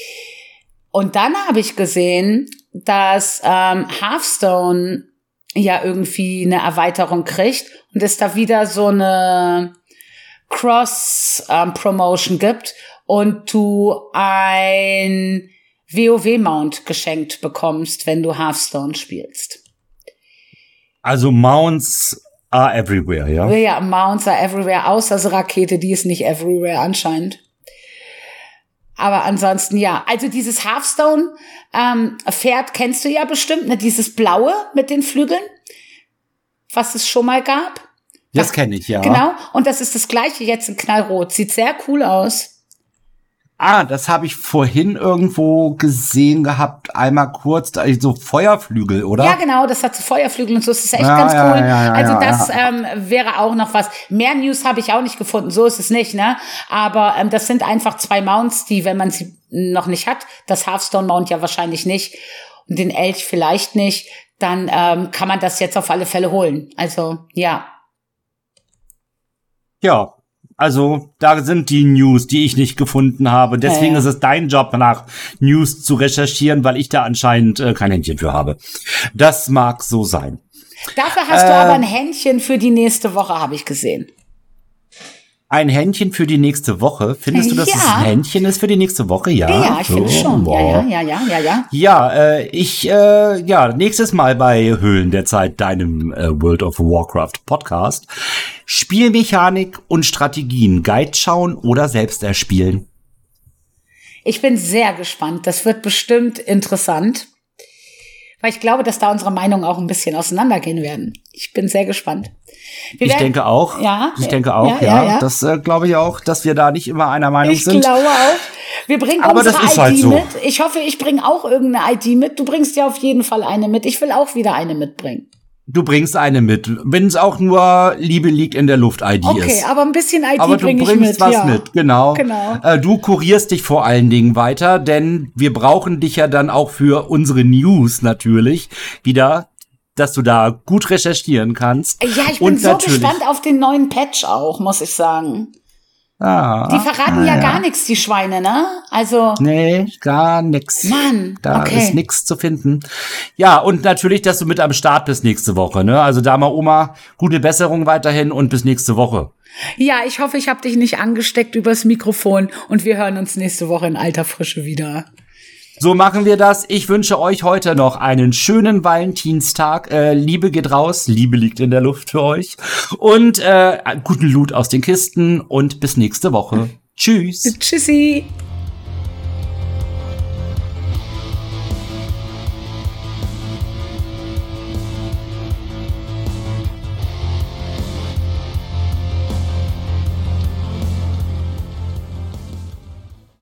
Speaker 2: Und dann habe ich gesehen, dass Hearthstone ja irgendwie eine Erweiterung kriegt und es da wieder so eine Cross-Promotion gibt und du ein WoW-Mount geschenkt bekommst, wenn du Hearthstone spielst.
Speaker 1: Also Mounts are everywhere, ja?
Speaker 2: Ja, Mounts are everywhere, außer so Rakete, die ist nicht everywhere anscheinend. Aber ansonsten ja, also dieses Hearthstone Pferd kennst du ja bestimmt, ne? Dieses blaue mit den Flügeln, was es schon mal gab.
Speaker 1: Das kenne ich, ja.
Speaker 2: Genau, und das ist das gleiche jetzt in knallrot. Sieht sehr cool aus.
Speaker 1: Ah, das habe ich vorhin irgendwo gesehen gehabt, einmal kurz, so Feuerflügel, oder?
Speaker 2: Ja, genau, das hat so Feuerflügel und so, das ist echt ganz cool. Also das wäre auch noch was. Mehr News habe ich auch nicht gefunden, so ist es nicht, ne? Aber das sind einfach 2 Mounts, die, wenn man sie noch nicht hat, das Hearthstone-Mount ja wahrscheinlich nicht und den Elch vielleicht nicht, dann kann man das jetzt auf alle Fälle holen. Also, ja.
Speaker 1: Ja, also da sind die News, die ich nicht gefunden habe. Deswegen ist es dein Job, nach News zu recherchieren, weil ich da anscheinend kein Händchen für habe. Das mag so sein.
Speaker 2: Dafür hast du aber ein Händchen für die nächste Woche, habe ich gesehen.
Speaker 1: Ein Händchen für die nächste Woche? Findest du, dass es ein Händchen ist für die nächste Woche? Ja,
Speaker 2: ja, ich finde schon.
Speaker 1: Wow. Ja, nächstes Mal bei Höhlen der Zeit, deinem World of Warcraft Podcast. Spielmechanik und Strategien, Guide schauen oder selbst erspielen?
Speaker 2: Ich bin sehr gespannt. Das wird bestimmt interessant. Weil ich glaube, dass da unsere Meinungen auch ein bisschen auseinandergehen werden. Ich bin sehr gespannt.
Speaker 1: Ich denke auch. Ja. Das glaube ich auch, dass wir da nicht immer einer Meinung sind.
Speaker 2: Ich glaube auch. Wir bringen unsere ID mit. Ich hoffe, ich bringe auch irgendeine ID mit. Du bringst ja auf jeden Fall eine mit. Ich will auch wieder eine mitbringen.
Speaker 1: Du bringst eine mit, wenn es auch nur Liebe liegt in der Luft-ID ist.
Speaker 2: Okay, aber ein bisschen ID
Speaker 1: aber
Speaker 2: bringe ich mit.
Speaker 1: Aber du bringst was mit, genau. Du kurierst dich vor allen Dingen weiter, denn wir brauchen dich ja dann auch für unsere News natürlich wieder, dass du da gut recherchieren kannst.
Speaker 2: Ja, ich bin so gespannt auf den neuen Patch auch, muss ich sagen. Die verraten ja gar nichts, die Schweine, ne? Also.
Speaker 1: Nee, gar nix.
Speaker 2: Mann,
Speaker 1: da ist nichts zu finden. Ja, und natürlich, dass du mit am Start bist nächste Woche, ne? Also da mal Oma, gute Besserung weiterhin und bis nächste Woche.
Speaker 2: Ja, ich hoffe, ich habe dich nicht angesteckt übers Mikrofon und wir hören uns nächste Woche in alter Frische wieder.
Speaker 1: So machen wir das. Ich wünsche euch heute noch einen schönen Valentinstag. Liebe geht raus, Liebe liegt in der Luft für euch. Und guten Loot aus den Kisten und bis nächste Woche. Tschüss.
Speaker 2: Tschüssi.